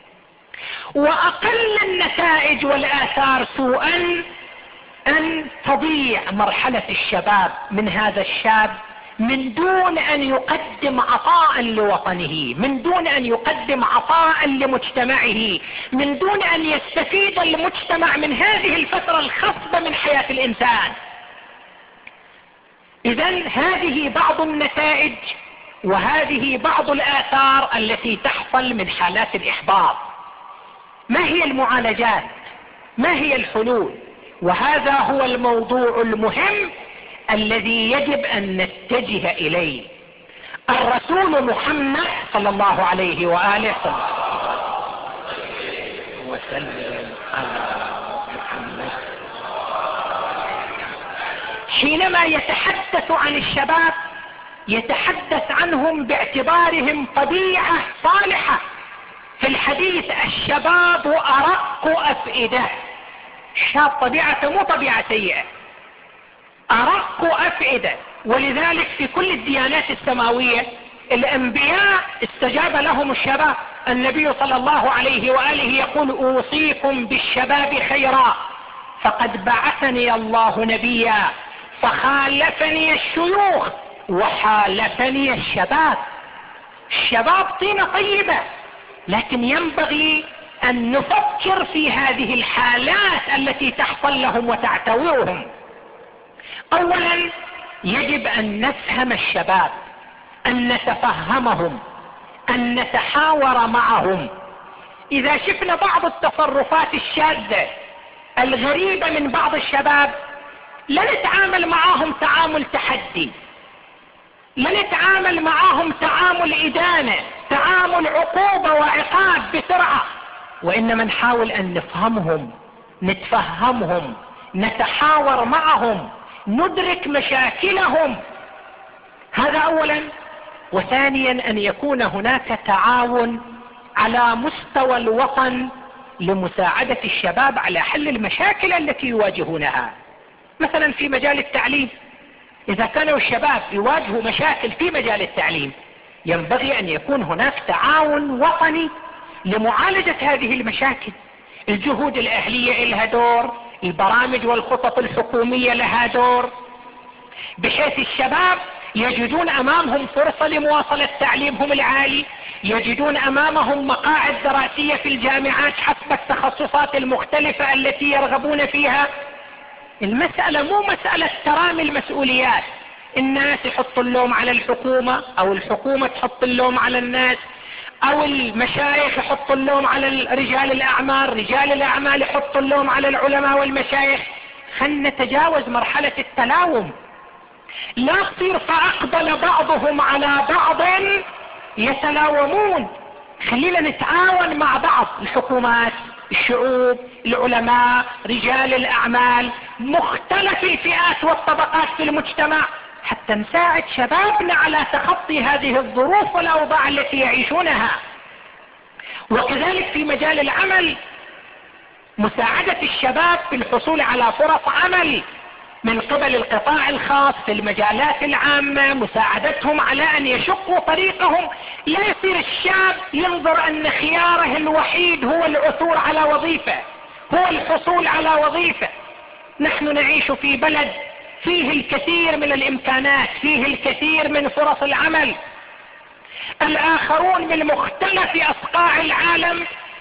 واقل النتائج والاثار سوءا ان تضيع مرحلة الشباب من هذا الشاب من دون ان يقدم عطاء لوطنه، من دون ان يقدم عطاء لمجتمعه، من دون ان يستفيد المجتمع من هذه الفترة الخصبة من حياة الانسان. اذن هذه بعض النتائج وهذه بعض الاثار التي تحصل من حالات الاحباط. ما هي المعالجات؟ ما هي الحلول؟ وهذا هو الموضوع المهم الذي يجب ان نتجه اليه. الرسول محمد صلى الله عليه وآله وسلم على محمد حينما يتحدث عن الشباب يتحدث عنهم باعتبارهم طبيعة صالحة. في الحديث الشباب أرق أفئدة. الشاب طبيعته مو طبيعة سيئة، أرق أفئدة. ولذلك في كل الديانات السماوية الأنبياء استجاب لهم الشباب. النبي صلى الله عليه وآله يقول أوصيكم بالشباب خيرا فقد بعثني الله نبيا فخالفني الشيوخ وحالفني الشباب. الشباب طينة طيبة، لكن ينبغي أن نفكر في هذه الحالات التي تحصل لهم وتعتويهم. اولا يجب ان نفهم الشباب، ان نتفهمهم، ان نتحاور معهم. اذا شفنا بعض التصرفات الشاذة الغريبة من بعض الشباب لا نتعامل معهم تعامل تحدي، لا نتعامل معهم تعامل ادانة، تعامل عقوبة وعقاب بسرعة، وانما نحاول ان نفهمهم، نتفهمهم، نتحاور معهم، ندرك مشاكلهم. هذا اولا. وثانيا ان يكون هناك تعاون على مستوى الوطن لمساعدة الشباب على حل المشاكل التي يواجهونها. مثلا في مجال التعليم، اذا كانوا الشباب يواجهوا مشاكل في مجال التعليم ينبغي ان يكون هناك تعاون وطني لمعالجة هذه المشاكل. الجهود الاهلية لها دور، البرامج والخطط الحكومية لها دور، بحيث الشباب يجدون امامهم فرصة لمواصلة تعليمهم العالي، يجدون امامهم مقاعد دراسية في الجامعات حسب التخصصات المختلفة التي يرغبون فيها. المسألة مو مسألة ترامي المسؤوليات، الناس يحطوا اللوم على الحكومة او الحكومة تحط اللوم على الناس، او المشايخ يحطوا اللوم على رجال الاعمال، رجال الاعمال يحطوا اللوم على العلماء والمشايخ. خلنا نتجاوز مرحلة التلاوم، لا تصير فاقبل بعضهم على بعض يتلاومون. خلينا نتعاون مع بعض، الحكومات، الشعوب، العلماء، رجال الاعمال، مختلف الفئات والطبقات في المجتمع، حتى نساعد شبابنا على تخطي هذه الظروف والاوضاع التي يعيشونها. وكذلك في مجال العمل، مساعدة الشباب في الحصول على فرص عمل من قبل القطاع الخاص في المجالات العامة، مساعدتهم على ان يشقوا طريقهم. لا يصير الشاب ينظر ان خياره الوحيد هو العثور على وظيفة، هو الحصول على وظيفة. نحن نعيش في بلد فيه الكثير من الامكانات، فيه الكثير من فرص العمل. الاخرون من مختلف اصقاع العالم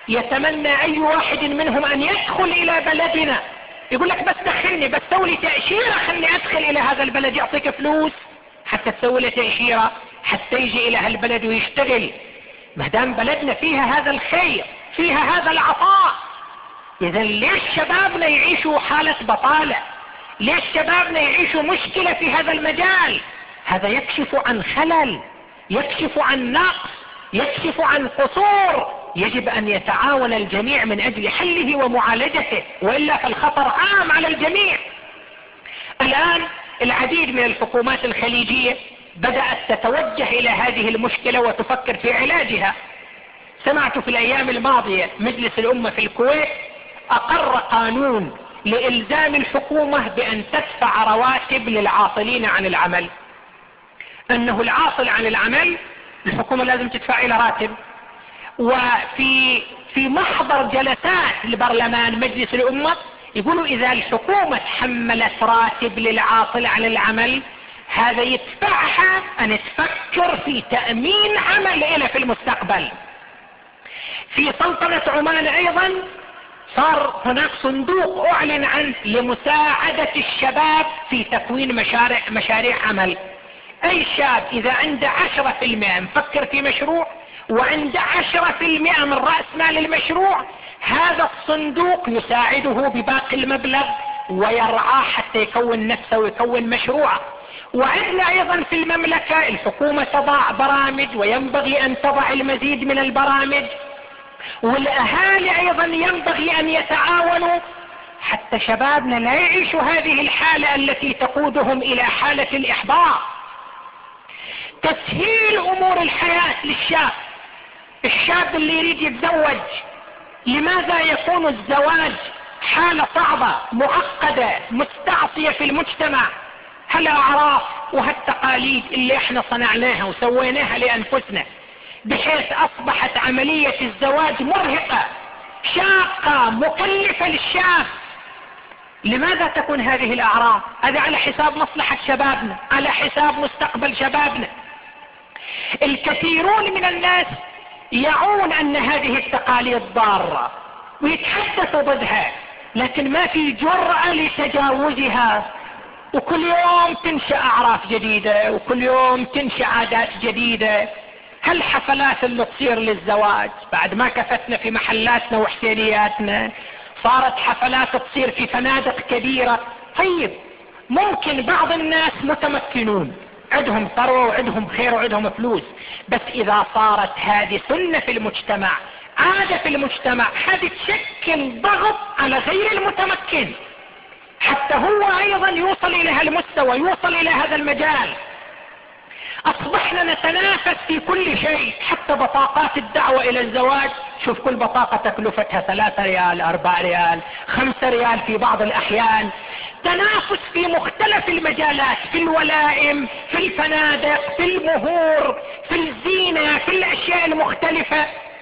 يتمنى اي واحد منهم ان يدخل الى بلدنا، يقول لك بس دخلني، بس سوي لي تأشيرة خلني ادخل الى هذا البلد، يعطيك فلوس حتى تسوي له تأشيرة حتى يجي الى هالبلد ويشتغل. ما دام بلدنا فيها هذا الخير، فيها هذا العطاء، اذا ليش شبابنا يعيشوا حالة بطالة؟ ليش شبابنا يعيشوا مشكلة في هذا المجال؟ هذا يكشف عن خلل، يكشف عن نقص، يكشف عن قصور، يجب ان يتعاون الجميع من اجل حله ومعالجته، والا فالخطر عام على الجميع. الان العديد من الحكومات الخليجية بدأت تتوجه الى هذه المشكلة وتفكر في علاجها. سمعت في الايام الماضية مجلس الامة في الكويت اقر قانون لالزام الحكومة بان تدفع رواتب للعاطلين عن العمل، انه العاطل عن العمل الحكومة لازم تدفع له راتب. وفي في محضر جلسات البرلمان مجلس الامة يقولوا اذا الحكومة تحملت راتب للعاطل عن العمل هذا يدفعها ان تفكر في تأمين عمل له في المستقبل. في سلطنة عمان ايضا صار هناك صندوق اعلن عنه لمساعدة الشباب في تكوين مشاريع مشاريع عمل. اي شاب اذا عنده عشرة في المئة مفكر في مشروع وعنده عشرة في المئة من رأس مال المشروع، هذا الصندوق يساعده بباقي المبلغ ويرعاه حتى يكون نفسه ويكون مشروعه. وعندنا ايضا في المملكة الحكومة تضع برامج وينبغي ان تضع المزيد من البرامج، والاهالي ايضا ينبغي ان يتعاونوا حتى شبابنا لا يعيشوا هذه الحالة التي تقودهم الى حالة الاحباط. تسهيل امور الحياة للشاب، الشاب اللي يريد يتزوج لماذا يكون الزواج حالة صعبة معقدة مستعصية في المجتمع؟ هالاعراف وهالتقاليد اللي احنا صنعناها وسويناها لانفسنا بحيث اصبحت عملية الزواج مرهقة شاقة مكلفة للشاب. لماذا تكون هذه الاعراف؟ هذا على حساب مصلحة شبابنا، على حساب مستقبل شبابنا. الكثيرون من الناس يعون ان هذه التقاليد ضارة ويتحدثوا ضدها، لكن ما في جرأة لتجاوزها، وكل يوم تنشأ اعراف جديدة وكل يوم تنشأ عادات جديدة. هالحفلات اللي تصير للزواج بعد ما كفتنا في محلاتنا وحسينياتنا صارت حفلات تصير في فنادق كبيرة. طيب ممكن بعض الناس متمكنون عندهم ثروة وعندهم خير وعندهم فلوس، بس اذا صارت هذه سنة في المجتمع، عادة في المجتمع، هذه تشكل ضغط على غير المتمكن حتى هو ايضا يوصل الى هالمستوى، يوصل الى هذا المجال. اصبحنا نتنافس في كل شيء، حتى بطاقات الدعوة الى الزواج، شوف كل بطاقة تكلفتها ثلاثة ريال، اربع ريال، خمسة ريال في بعض الاحيان. تنافس في مختلف المجالات، في الولائم، في الفنادق، في المهور، في الزينة، في الاشياء المختلفة.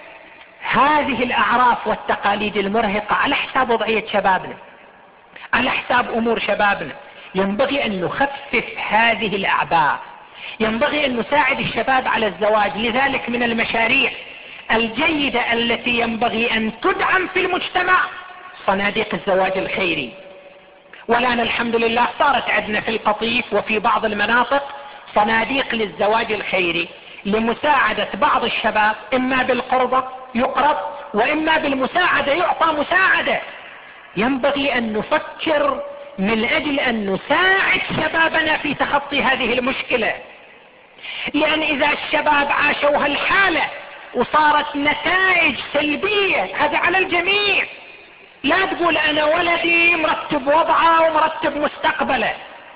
هذه الاعراف والتقاليد المرهقة على حساب وضعية شبابنا، على حساب امور شبابنا. ينبغي ان نخفف هذه الاعباء، ينبغي ان نساعد الشباب على الزواج. لذلك من المشاريع الجيدة التي ينبغي ان تدعم في المجتمع صناديق الزواج الخيري. والان الحمد لله صارت عندنا في القطيف وفي بعض المناطق صناديق للزواج الخيري لمساعدة بعض الشباب، اما بالقرضة يقرض واما بالمساعدة يعطى مساعدة. ينبغي ان نفكر من اجل ان نساعد شبابنا في تخطي هذه المشكلة، لان اذا الشباب عاشوا هالحالة وصارت نتائج سلبية هذا على الجميع. لا تقول انا ولدي مرتب وضعه ومرتب مستقبله.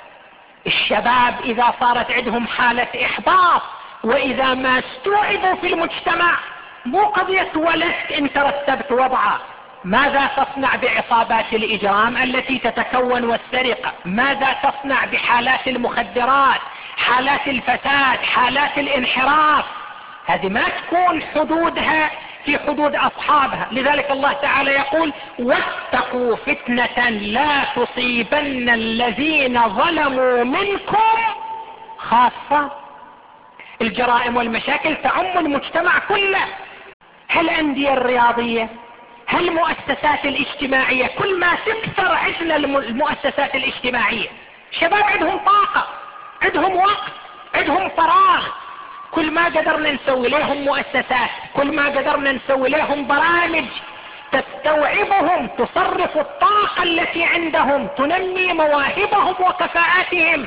الشباب اذا صارت عندهم حالة احباط واذا ما استوعبوا في المجتمع، مو قضية ولدت انت رتبت وضعه، ماذا تصنع بعصابات الاجرام التي تتكون والسرقة؟ ماذا تصنع بحالات المخدرات، حالات الفساد، حالات الانحراف؟ هذه ما تكون حدودها في حدود اصحابها. لذلك الله تعالى يقول واتقوا فتنة لا تصيبن الذين ظلموا منكم خاصة. الجرائم والمشاكل تعم المجتمع كله، هالأندية الرياضية، هالمؤسسات الاجتماعية، كل ما تكثر عندنا المؤسسات الاجتماعية، شباب عندهم طاقة، عندهم وقت، عندهم فراغ، كل ما قدرنا نسوي لهم مؤسسات، كل ما قدرنا نسوي لهم برامج تستوعبهم، تصرف الطاقة التي عندهم، تنمي مواهبهم وكفاءاتهم.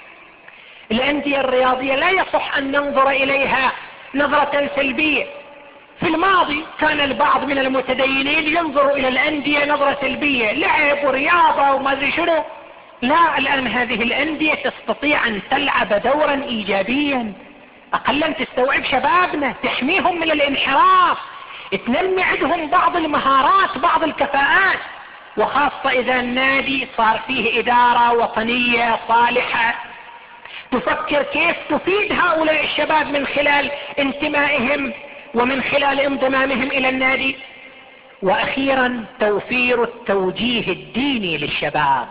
الأندية الرياضية لا يصح أن ننظر إليها نظرة سلبية. في الماضي كان البعض من المتدينين ينظر إلى الأندية نظرة سلبية، لعب ورياضة وما أدري شنو. لا، الآن هذه الأندية تستطيع أن تلعب دورا إيجابيا، أقلا تستوعب شبابنا، تحميهم من الانحراف، تنمي عندهم بعض المهارات، بعض الكفاءات، وخاصة إذا النادي صار فيه إدارة وطنية صالحة تفكر كيف تفيد هؤلاء الشباب من خلال انتمائهم ومن خلال انضمامهم إلى النادي. وأخيرا توفير التوجيه الديني للشباب.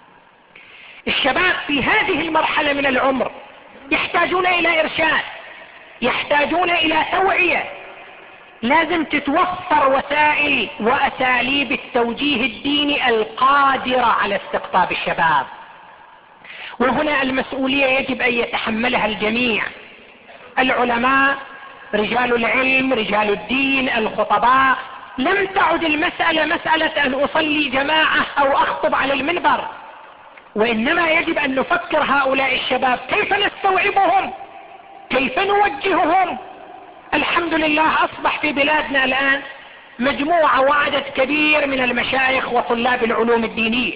الشباب في هذه المرحلة من العمر يحتاجون إلى إرشاد، يحتاجون إلى توعية، لازم تتوفر وسائل وأساليب التوجيه الديني القادرة على استقطاب الشباب. وهنا المسؤولية يجب أن يتحملها الجميع، العلماء، رجال العلم، رجال الدين، الخطباء. لم تعد المسألة مسألة أن أصلي جماعة أو أخطب على المنبر، وإنما يجب أن نفكر هؤلاء الشباب كيف نستوعبهم، كيف نوجههم. الحمد لله أصبح في بلادنا الآن مجموعة وعدد كبير من المشايخ وطلاب العلوم الدينية.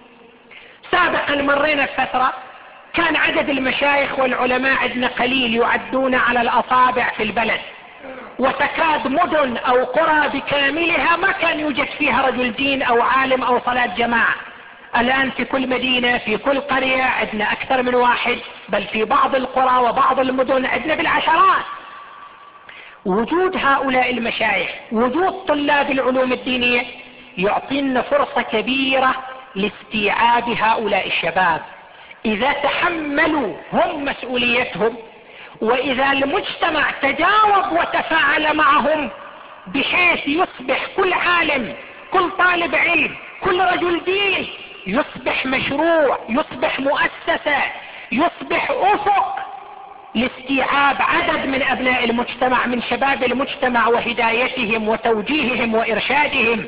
سابقا مرينا فترة كان عدد المشايخ والعلماء عندنا قليل، يعدون على الأصابع في البلد، وتكاد مدن أو قرى بكاملها ما كان يوجد فيها رجل دين أو عالم أو صلاة جماعة. الآن في كل مدينة، في كل قرية عندنا أكثر من واحد، بل في بعض القرى وبعض المدن عندنا بالعشرات. وجود هؤلاء المشايخ، وجود طلاب العلوم الدينية يعطينا فرصة كبيرة لاستيعاب هؤلاء الشباب إذا تحملوا هم مسؤوليتهم، وإذا المجتمع تجاوب وتفاعل معهم، بحيث يصبح كل عالم، كل طالب علم، كل رجل دين يصبح مشروع، يصبح مؤسسة، يصبح أفق لاستيعاب عدد من أبناء المجتمع، من شباب المجتمع، وهدايتهم وتوجيههم وإرشادهم.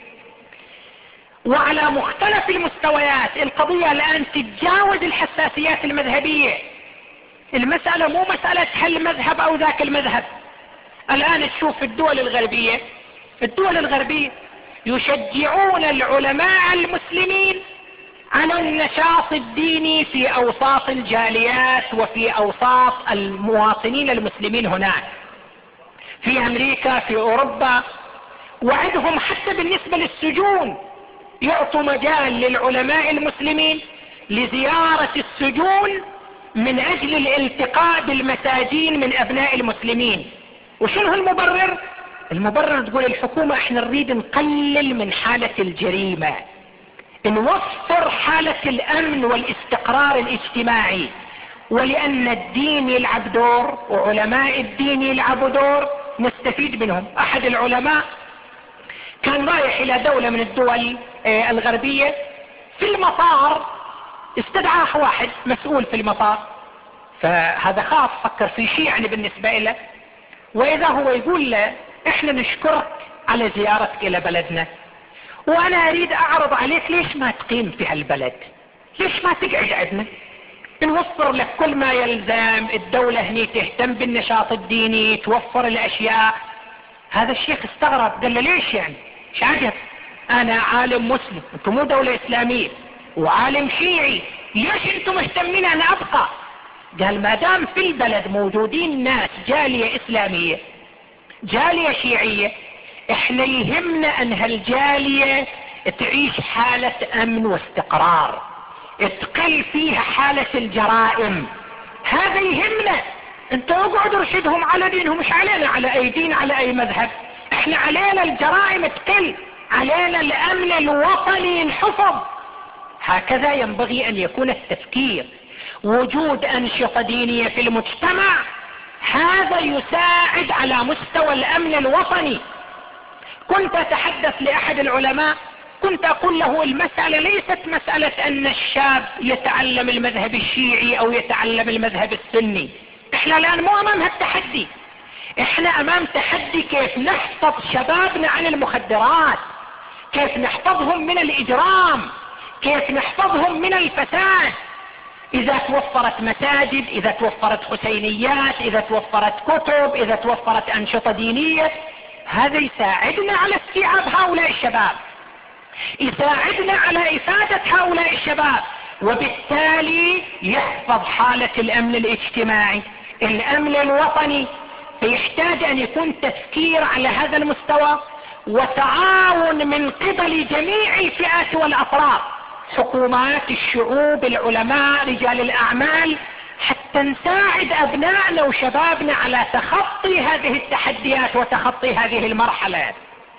وعلى مختلف المستويات القضية الآن تتجاوز الحساسيات المذهبية. المسألة مو مسألة هل مذهب أو ذاك المذهب. الآن تشوف الدول الغربية، الدول الغربية يشجعون العلماء المسلمين على النشاط الديني في أوساط الجاليات وفي أوساط المواطنين المسلمين هناك في أمريكا، في أوروبا. وعندهم حتى بالنسبة للسجون يعطوا مجال للعلماء المسلمين لزيارة السجون من أجل الالتقاء بالمساجين من أبناء المسلمين. وشنو المبرر؟ المبرر تقول الحكومة احنا نريد نقلل من حالة الجريمة، نوفر حالة الأمن والاستقرار الاجتماعي، ولأن الدين يلعب دور وعلماء الدين يلعبوا دور نستفيد منهم. أحد العلماء كان رايح إلى دولة من الدول الغربية، في المطار استدعاه واحد مسؤول في المطار، فهذا خاف، فكر في شيء يعني بالنسبة له، وإذا هو يقول له احنا نشكرك على زيارتك إلى بلدنا، وأنا أريد أعرض عليك ليش ما تقيم في هالبلد، ليش ما تقعد عندنا، نوفر لك كل ما يلزم، الدولة هني تهتم بالنشاط الديني، توفر الأشياء. هذا الشيخ استغرب، قال له ليش يعني، ايش عجب، أنا عالم مسلم، انتم مو دولة إسلامية، وعالم شيعي، ليش انتم مهتمين أن أبقى؟ قال ما دام في البلد موجودين ناس جالية إسلامية، جالية شيعية، احنا يهمنا ان هالجالية تعيش حالة امن واستقرار، تقل فيها حالة الجرائم، هذا يهمنا. انت اقعد ارشدهم على دينهم، مش علينا على اي دين على اي مذهب، احنا علينا الجرائم تقل، علينا الامن الوطني الحفظ. هكذا ينبغي ان يكون التفكير. وجود انشطة دينية في المجتمع هذا يساعد على مستوى الامن الوطني. كنت اتحدث لاحد العلماء، كنت اقول له المسألة ليست مسألة ان الشاب يتعلم المذهب الشيعي او يتعلم المذهب السني. احنا الان مو امام هالتحدي، احنا امام تحدي كيف نحفظ شبابنا عن المخدرات، كيف نحفظهم من الاجرام، كيف نحفظهم من الفساد. اذا توفرت مساجد، اذا توفرت حسينيات، اذا توفرت كتب، اذا توفرت انشطة دينية، هذا يساعدنا على استيعاب هؤلاء الشباب، يساعدنا على افادة هؤلاء الشباب، وبالتالي يحفظ حالة الامن الاجتماعي، الامن الوطني. فيحتاج ان يكون تفكير على هذا المستوى وتعاون من قبل جميع الفئات والاطراف، حكومات، الشعوب، العلماء، رجال الاعمال، حتى نساعد ابنائنا وشبابنا على تخطي هذه التحديات وتخطي هذه المرحلة.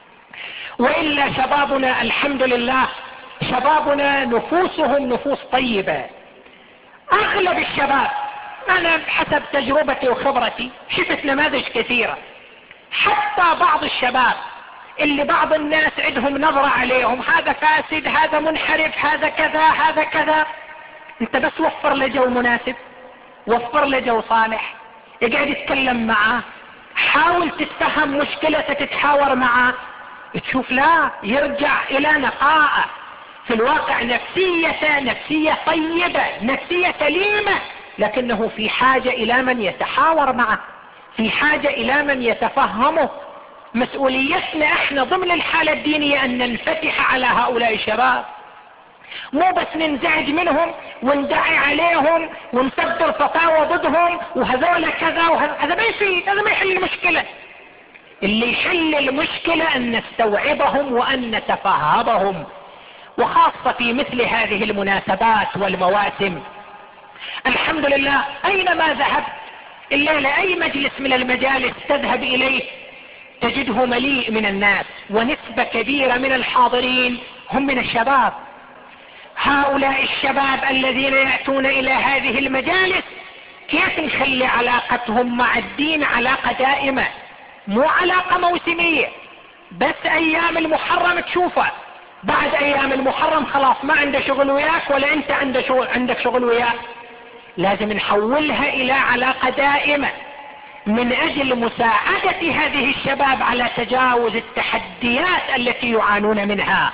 وإلا شبابنا الحمد لله شبابنا نفوسهم نفوس طيبة. اغلب الشباب، انا بحسب تجربتي وخبرتي شفت نماذج كثيرة، حتى بعض الشباب اللي بعض الناس عندهم نظرة عليهم، هذا فاسد، هذا منحرف، هذا كذا، هذا كذا، انت بس وفر له جو مناسب، وفر له جو صالح، اقعد يتكلم معه، حاول تتفهم مشكلته، تتحاور معه، تشوف لا يرجع الى نقاءه. في الواقع نفسية نفسية طيبة، نفسية سليمة، لكنه في حاجة الى من يتحاور معه، في حاجة الى من يتفهمه. مسؤوليتنا احنا ضمن الحالة الدينية ان ننفتح على هؤلاء الشباب، مو بس ننزعج منهم وندعي عليهم ونصدر فتاوى ضدهم وهذول كذا وهذا، هذا ما يفيد، هذا ما يحل المشكلة. اللي يحل المشكلة ان نستوعبهم وان نتفهمهم، وخاصة في مثل هذه المناسبات والمواسم. الحمد لله اينما ذهبت الليلة، اي مجلس من المجالس تذهب اليه تجده مليء من الناس، ونسبة كبيرة من الحاضرين هم من الشباب. هؤلاء الشباب الذين يأتون الى هذه المجالس كيف نخلي علاقتهم مع الدين علاقة دائمة، مو علاقة موسمية، بس ايام المحرم تشوفه، بعد ايام المحرم خلاص ما عنده شغل وياك ولا انت عنده شغل عندك شغل وياك. لازم نحولها الى علاقة دائمة من اجل مساعدة هذه الشباب على تجاوز التحديات التي يعانون منها،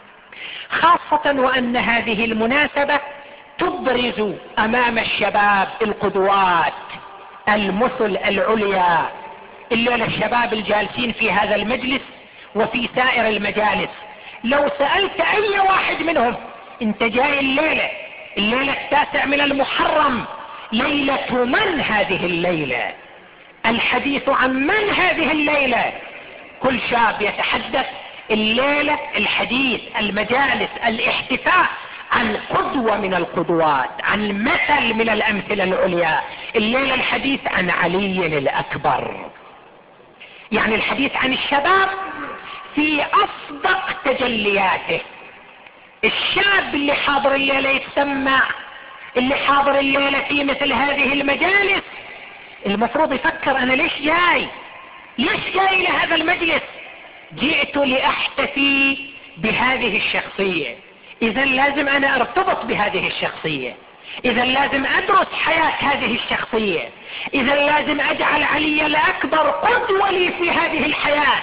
خاصة وان هذه المناسبة تبرز امام الشباب القدوات، المثل العليا. الليلة الشباب الجالسين في هذا المجلس وفي سائر المجالس، لو سألت اي واحد منهم انت جاي الليلة، الليلة التاسع من المحرم، ليلة من هذه الليلة؟ الحديث عن من هذه الليلة؟ كل شاب يتحدث الليلة الحديث، المجالس، الاحتفاء عن قدوة من القدوات، عن مثل من الامثلة العليا. الليلة الحديث عن علي الأكبر، يعني الحديث عن الشباب في اصدق تجلياته. الشاب اللي حاضر الليلة يتسمع، اللي حاضر الليلة في مثل هذه المجالس، المفروض يفكر انا ليش جاي، ليش جاي الى هذا المجلس؟ جئت لاحتفي بهذه الشخصية، اذا لازم انا ارتبط بهذه الشخصية، اذا لازم ادرس حياة هذه الشخصية، اذا لازم اجعل علي الأكبر قدوة لي في هذه الحياة.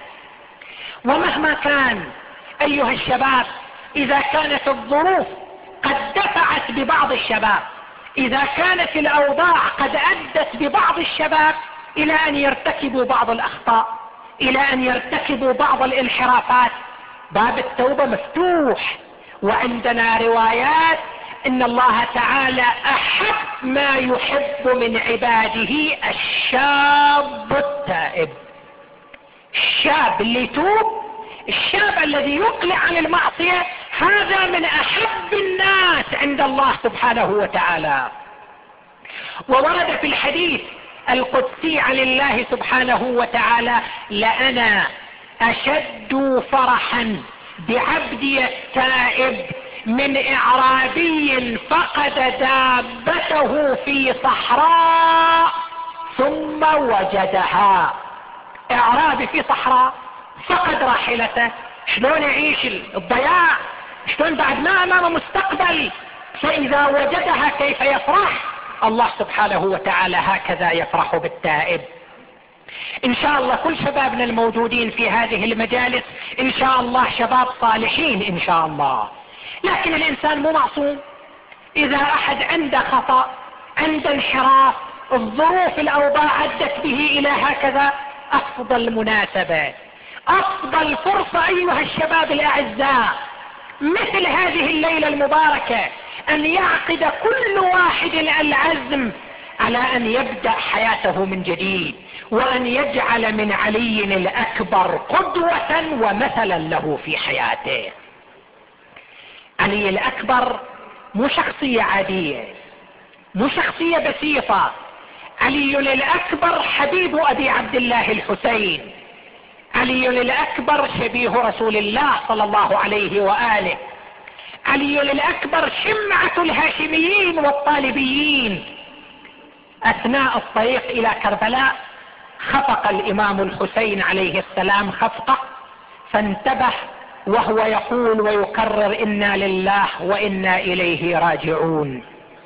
ومهما كان ايها الشباب، اذا كانت الظروف قد دفعت ببعض الشباب، اذا كانت الاوضاع قد ادت ببعض الشباب الى ان يرتكبوا بعض الاخطاء، الى ان يرتكبوا بعض الانحرافات، باب التوبة مفتوح. وعندنا روايات ان الله تعالى احب ما يحب من عباده الشاب التائب، الشاب اللي يتوب، الشاب الذي يقلع عن المعصية، هذا من احب الناس عند الله سبحانه وتعالى. وورد في الحديث القدسي عن الله سبحانه وتعالى: لأنا اشد فرحا بعبدي التائب من اعرابي فقد دابته في صحراء ثم وجدها. اعرابي في صحراء فقد راحلته، شلون يعيش الضياع؟ شلون بعد ما امامه مستقبل؟ فاذا وجدها كيف يفرح؟ الله سبحانه وتعالى هكذا يفرح بالتائب. ان شاء الله كل شبابنا الموجودين في هذه المجالس ان شاء الله شباب صالحين ان شاء الله، لكن الانسان مو معصوم. اذا احد عنده خطأ، عنده انحراف، الظروف الاوضاع ادت به الى هكذا، افضل مناسبة، افضل فرصة ايها الشباب الاعزاء مثل هذه الليلة المباركة ان يعقد كل واحد العزم على ان يبدأ حياته من جديد، وان يجعل من علي الاكبر قدوة ومثلا له في حياته. علي الاكبر مو شخصية عادية، مو شخصية بسيطة. علي الاكبر حبيب ابي عبد الله الحسين، علي الاكبر شبيه رسول الله صلى الله عليه وآله، علي الاكبر شمعة الهاشميين والطالبيين. اثناء الطريق الى كربلاء خفق الامام الحسين عليه السلام خفقة، فانتبه وهو يقول ويكرر انا لله وانا اليه راجعون.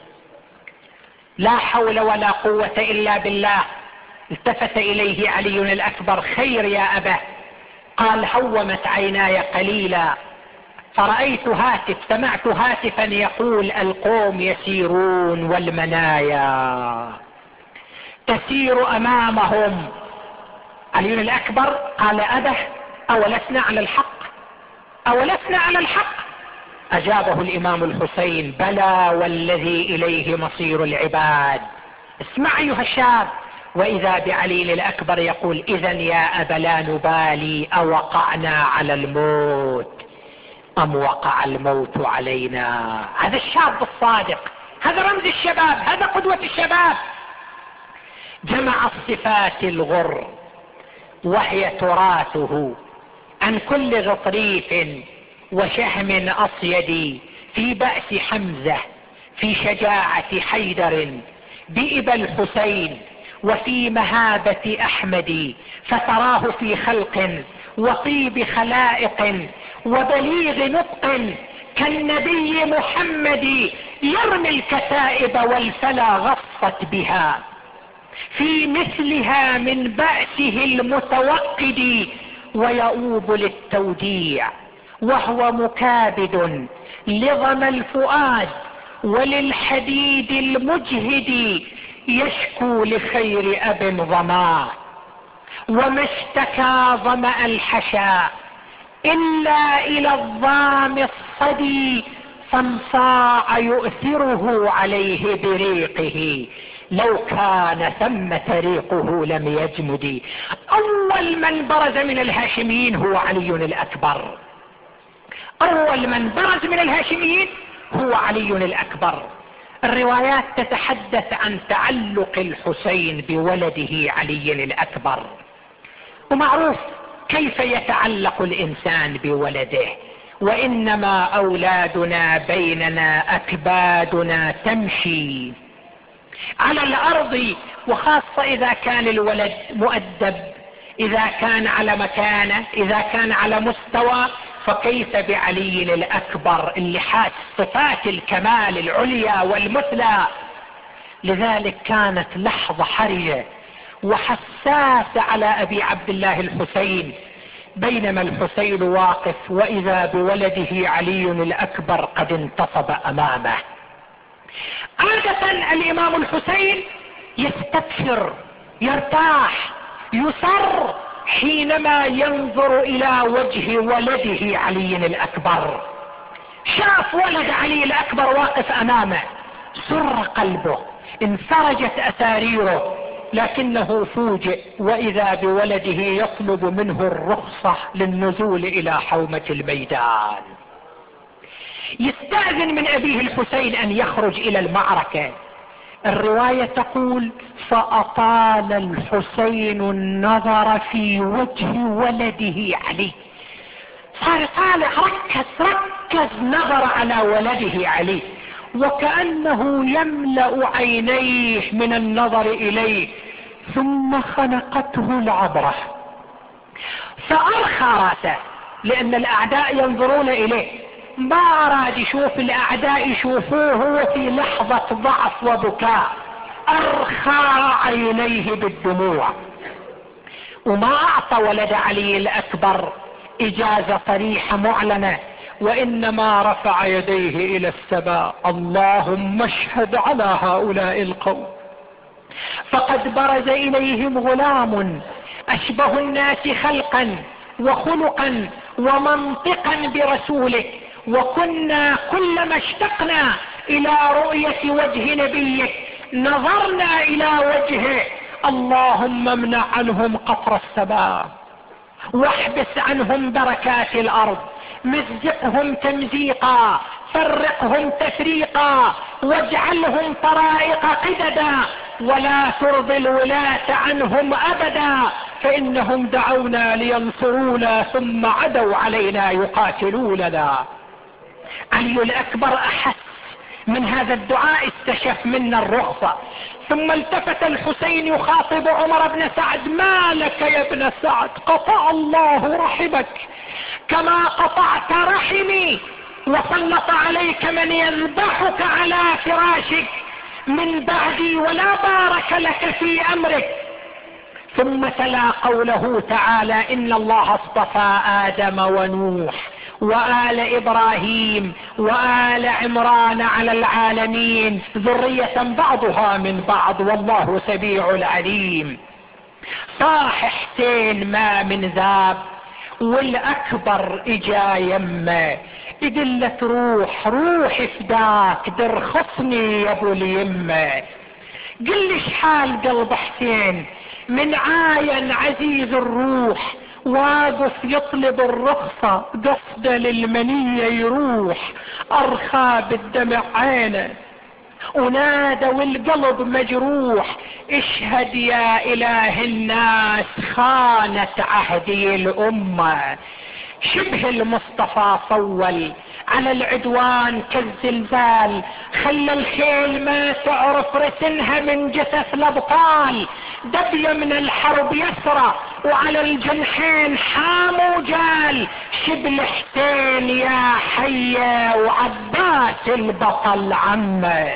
لا حول ولا قوة الا بالله. التفت اليه علي الاكبر: خير يا ابه؟ قال: هومت عيناي قليلا فرأيت هاتف، سمعت هاتفا يقول القوم يسيرون والمنايا تسير امامهم. علي الاكبر قال: ابه اولسنا على الحق؟ اولسنا على الحق؟ اجابه الامام الحسين: بلى والذي اليه مصير العباد. اسمع ايها الشاب. واذا بعلي الاكبر يقول: اذا يا ابا لا نبالي اوقعنا على الموت ام وقع الموت علينا. هذا الشاب الصادق، هذا رمز الشباب، هذا قدوة الشباب. جمع الصفات الغر وهي تراثه عن كل غطريف وشهم اصيد، في بأس حمزة، في شجاعة حيدر، بإبا الحسين، وفي مهابة احمد، فتراه في خلق وطيب خلائق وبليغ نطق كالنبي محمد، يرمي الكتائب والفلا غصت بها، في مثلها من بأسه المتوقد، ويؤوب للتوديع وهو مكابد لظم الفؤاد وللحديد المجهد، يشكو لخير اب ظماه وما اشتكى ظمأ الحشا الا الى الظام الصدي، فانصاع يؤثره عليه بريقه، لو كان ثمة ريقه لم يجمد. اول من برز من الهاشميين هو علي الاكبر، اول من برز من الهاشميين هو علي الاكبر. الروايات تتحدث عن تعلق الحسين بولده علي الاكبر، ومعروف كيف يتعلق الانسان بولده. وانما اولادنا بيننا اكبادنا تمشي على الارض، وخاصة اذا كان الولد مؤدب، اذا كان على مكانه، اذا كان على مستوى، فكيف بعلي الاكبر اللي حاس صفات الكمال العليا والمثلى. لذلك كانت لحظة حرجة وحساسة على ابي عبد الله الحسين، بينما الحسين واقف واذا بولده علي الاكبر قد انتصب امامه. عادة الامام الحسين يستبشر، يرتاح، يسر حينما ينظر الى وجه ولده علي الاكبر. شاف ولد علي الاكبر واقف امامه، سر قلبه، انفرجت اساريره، لكنه فوجئ واذا بولده يطلب منه الرخصة للنزول الى حومة الميدان. يستأذن من ابيه الحسين ان يخرج الى المعركة. الرواية تقول: فأطال الحسين النظر في وجه ولده علي، صار طالع، ركز ركز نظر على ولده علي، وكأنه يملأ عينيه من النظر إليه، ثم خنقته العبرة فأرخى رأسه، لأن الأعداء ينظرون إليه، ما أراد يشوف الأعداء يشوفوه هو في لحظة ضعف وبكاء، أرخى عينيه بالدموع. وما أعطى ولد علي الأكبر إجازة صريحة معلنة، وإنما رفع يديه إلى السماء: اللهم اشهد على هؤلاء القوم، فقد برز إليهم غلام أشبه الناس خلقا وخلقا ومنطقا برسولك، وكنا كلما اشتقنا إلى رؤية وجه نبيك نظرنا إلى وجهه. اللهم امنع عنهم قطر السماء، واحبس عنهم بركات الأرض، مزقهم تمزيقا، فرقهم تفريقا، واجعلهم طرائق قددا، ولا ترضي الولاة عنهم أبدا، فإنهم دعونا لينصرونا ثم عدوا علينا يقاتلوننا. علي الأكبر أحس من هذا الدعاء، استشف منا الرخصة، ثم التفت الحسين يخاطب عمر بن سعد: ما لك يا ابن سعد؟ قطع الله رحمك كما قطعت رحمي، وسلط عليك من يذبحك على فراشك من بعدي، ولا بارك لك في أمرك. ثم تلا قوله تعالى: إن الله اصطفى آدم ونوح وآل إبراهيم وآل عمران على العالمين ذرية بعضها من بعض والله سميع عليم. صاح حسين: ما من ذاب، والأكبر إجا يمه يقلت: روح روح فداك درخصني يا ابو اليمه. قلش حال قلب حسين من عاين عزيز الروح، واقف يطلب الرخصة قصده للمنية يروح، أرخى بالدمع عينه ونادى والقلب مجروح: اشهد يا إله الناس خانت عهدي الأمة. شبه المصطفى صول على العدوان كالزلزال، خلى الخيل ما تعرف رسنها من جثث الابطال، دبي من الحرب يسرى وعلى الجنحين حاموا جال. شبل حسين يا حية وعباس البطل عمه.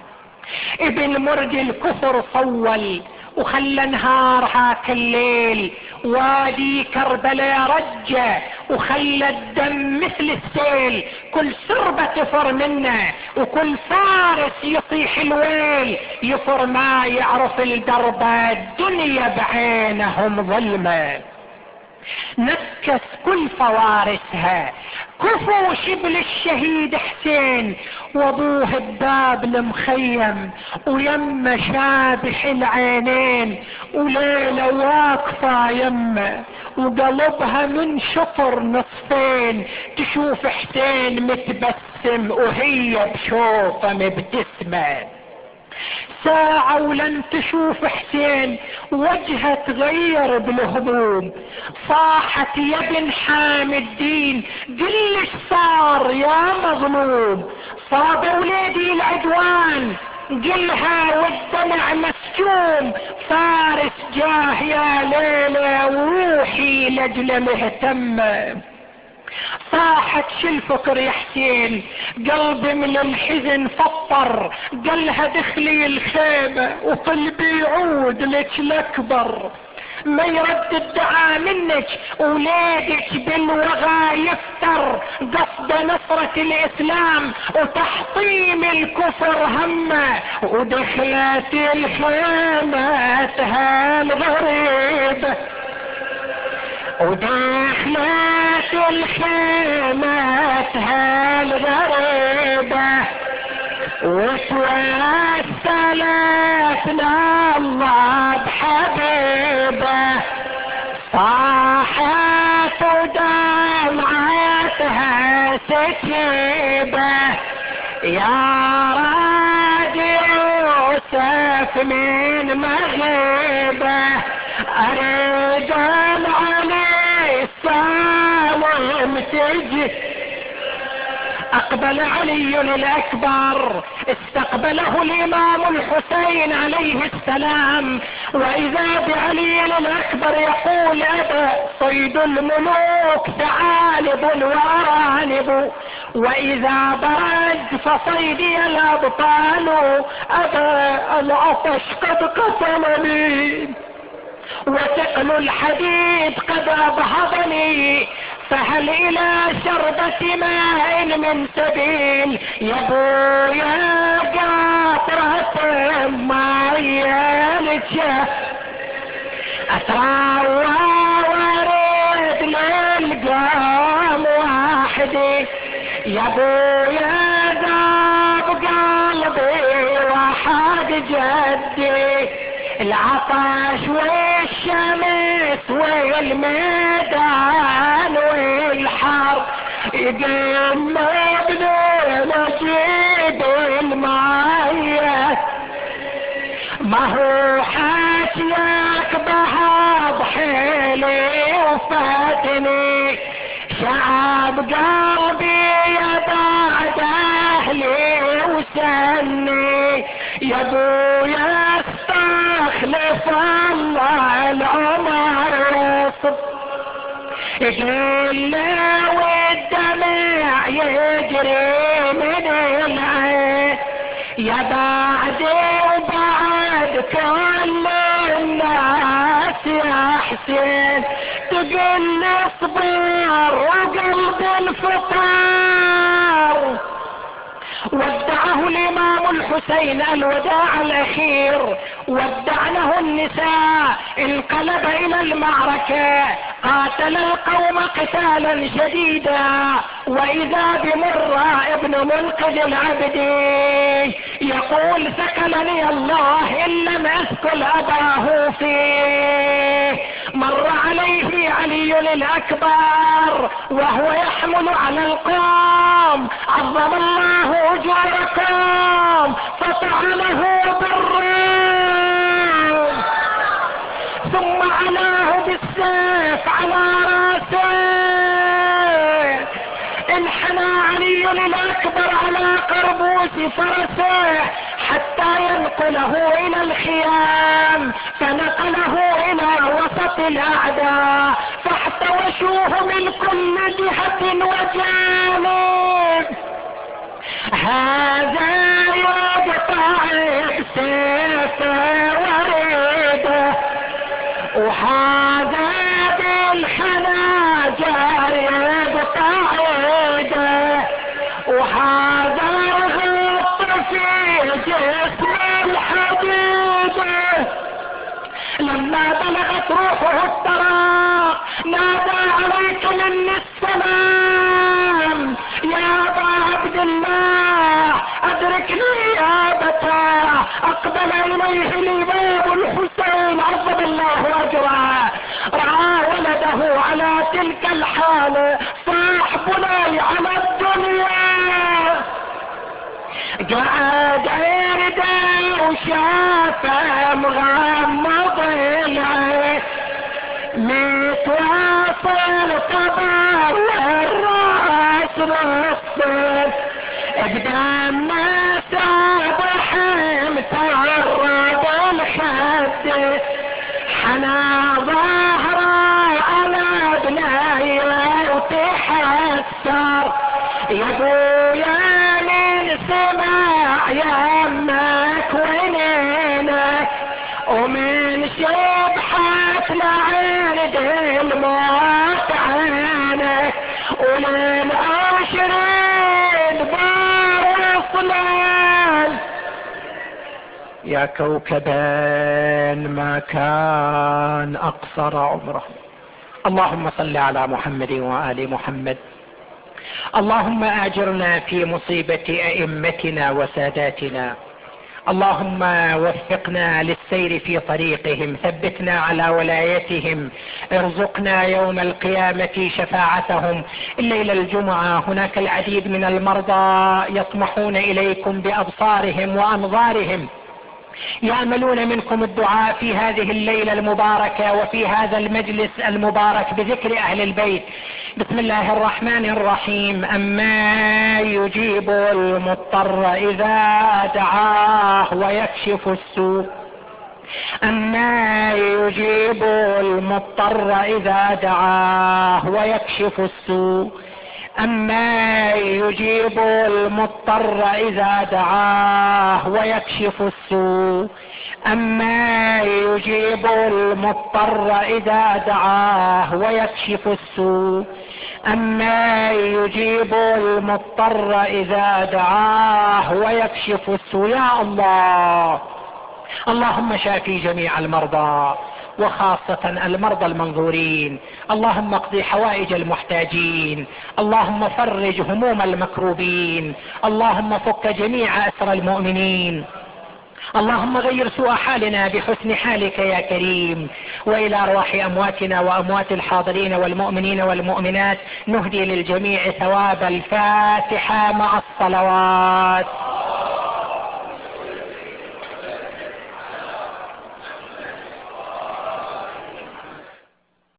ابن مرد الكفر صول وخلى نهار هاك الليل، وادي كربلاء رجه وخلى الدم مثل السيل، كل سربة تفر منه وكل فارس يصيح الويل، يفر ما يعرف الدربة الدنيا بعينهم ظلمه. نكس كل فوارسها كفوا شبل الشهيد حسين، وابوه الباب المخيم ويم شابح العينين، وليلة واقفة يمه وقلبها من شطر نصفين، تشوف حسين متبسم وهي بشوفه مبتسمه. ساعة ولن تشوف حسين وجهه تغير بالهموم، صاحت يا ابن حامي الدين قلش صار يا مظلوم. صاب ولادي العدوان قلها والدمع مسجوم، فارس جاه يا ليلة وروحي لجل مهتمة. صاحت شو الفكر يا حسين قلبي من الحزن فطر، قالها دخلي الخيمة وقلبي يعود لك الاكبر، ما يرد الدعاء منك ولادك بالوغى يفتر، قصد نصرة الاسلام وتحطيم الكفر همه، ودخلت الخيمة هالغريب ودخلت الخيمة هالغريبة، وتوسلتنا الله بحبيبه، صاحت ودمعتها سكيبه، يا راد يوسف من مغيبه، اريد علي السلام تجي، اقبل علي الاكبر، استقبله الامام الحسين عليه السلام، واذا بعلي الاكبر يقول: ابا صيد الملوك ثعالب وارانب، واذا برد فصيدي الابطال، ابا العطش قد قتلني وثقل الحديد قد ابهضني، فهل الى شربة ماء من سبيل؟ يا بويا قاطرة ماء الجاه اتراوى وارد للقام وحدي، يا بويا ذاب قلبي وحد جدي، العطش والشمس والميدان والحر يقم ابن مجيد المايه، ما هو حاجيك بها بحيلي وفاتني، شعب قلبي يا بعد اهلي وسني، يا بويا استخلف الله العمر وصف، يقول والدمع يجري من العين، يا بعدي وبعد كل الناس يا حسين، تقول اصبر وقلب الفطار. ودعه الامام الحسين الوداع الاخير، ودعنه النساء، انقلب الى المعركة، قاتل القوم قتالا شديدا، واذا بمرة ابن منقذ العبدي يقول: ثكلني الله ان لم اثقل اباه فيه. مر عليه علي الاكبر وهو يحمل على القوم: عظم الله اجوركم، فطعنه بالرمح ثم علاه بالسيف على راسه، انحنى علي الاكبر على قربوس فرسه حتى ينقله الى الخيام، فنقله الى وسط الاعداء فاحتوشوه من كل جهة وجانب، هذا يقطع سيفه وريده، وهذا بالخناجر يقطع يده، وهذا رغط في جسم الحديد. لما بلغت روحه الطراق نادى عليك مني السلام يا ابا عبد الله، ادركني يا ابتاه. اقبل اليه الامام الحسين عظم الله اجره، رعى ولده على تلك الحاله، صاحبنا على الدنيا، قعد عرده وشافه مغمض العين، متواصل طبع الراس نصف قدام ساب متعرض الخد، حنى ظهره على بنايه وتحسر، يا بويا من سمع يمك ونينك، ومن شبحك لعرض الموت عينك، ولين عشرين بار وصلان، يا كوكبا ما كان اقصر عمره. اللهم صل على محمد وآل محمد. اللهم اجرنا في مصيبة ائمتنا وساداتنا، اللهم وفقنا للسير في طريقهم، ثبتنا على ولايتهم، ارزقنا يوم القيامة شفاعتهم. الليلة الجمعة هناك العديد من المرضى يطمحون اليكم بابصارهم وانظارهم، يأملون منكم الدعاء في هذه الليلة المباركة وفي هذا المجلس المبارك بذكر أهل البيت. بسم الله الرحمن الرحيم. أما يجيب المضطر إذا دعاه ويكشف السوء أما يجيب المضطر إذا دعاه ويكشف السوء أما يجيب المضطر إذا دعاه ويكشف السوء أما يجيب المضطر إذا دعاه ويكشف السوء أما يجيب المضطر إذا دعاه ويكشف السوء. يا الله، اللهم شافي جميع المرضى وخاصة المرضى المنظورين. اللهم اقضي حوائج المحتاجين. اللهم فرج هموم المكروبين. اللهم فك جميع أسر المؤمنين. اللهم غير سوء حالنا بحسن حالك يا كريم. وإلى أرواح أمواتنا وأموات الحاضرين والمؤمنين والمؤمنات نهدي للجميع ثواب الفاتحة مع الصلوات.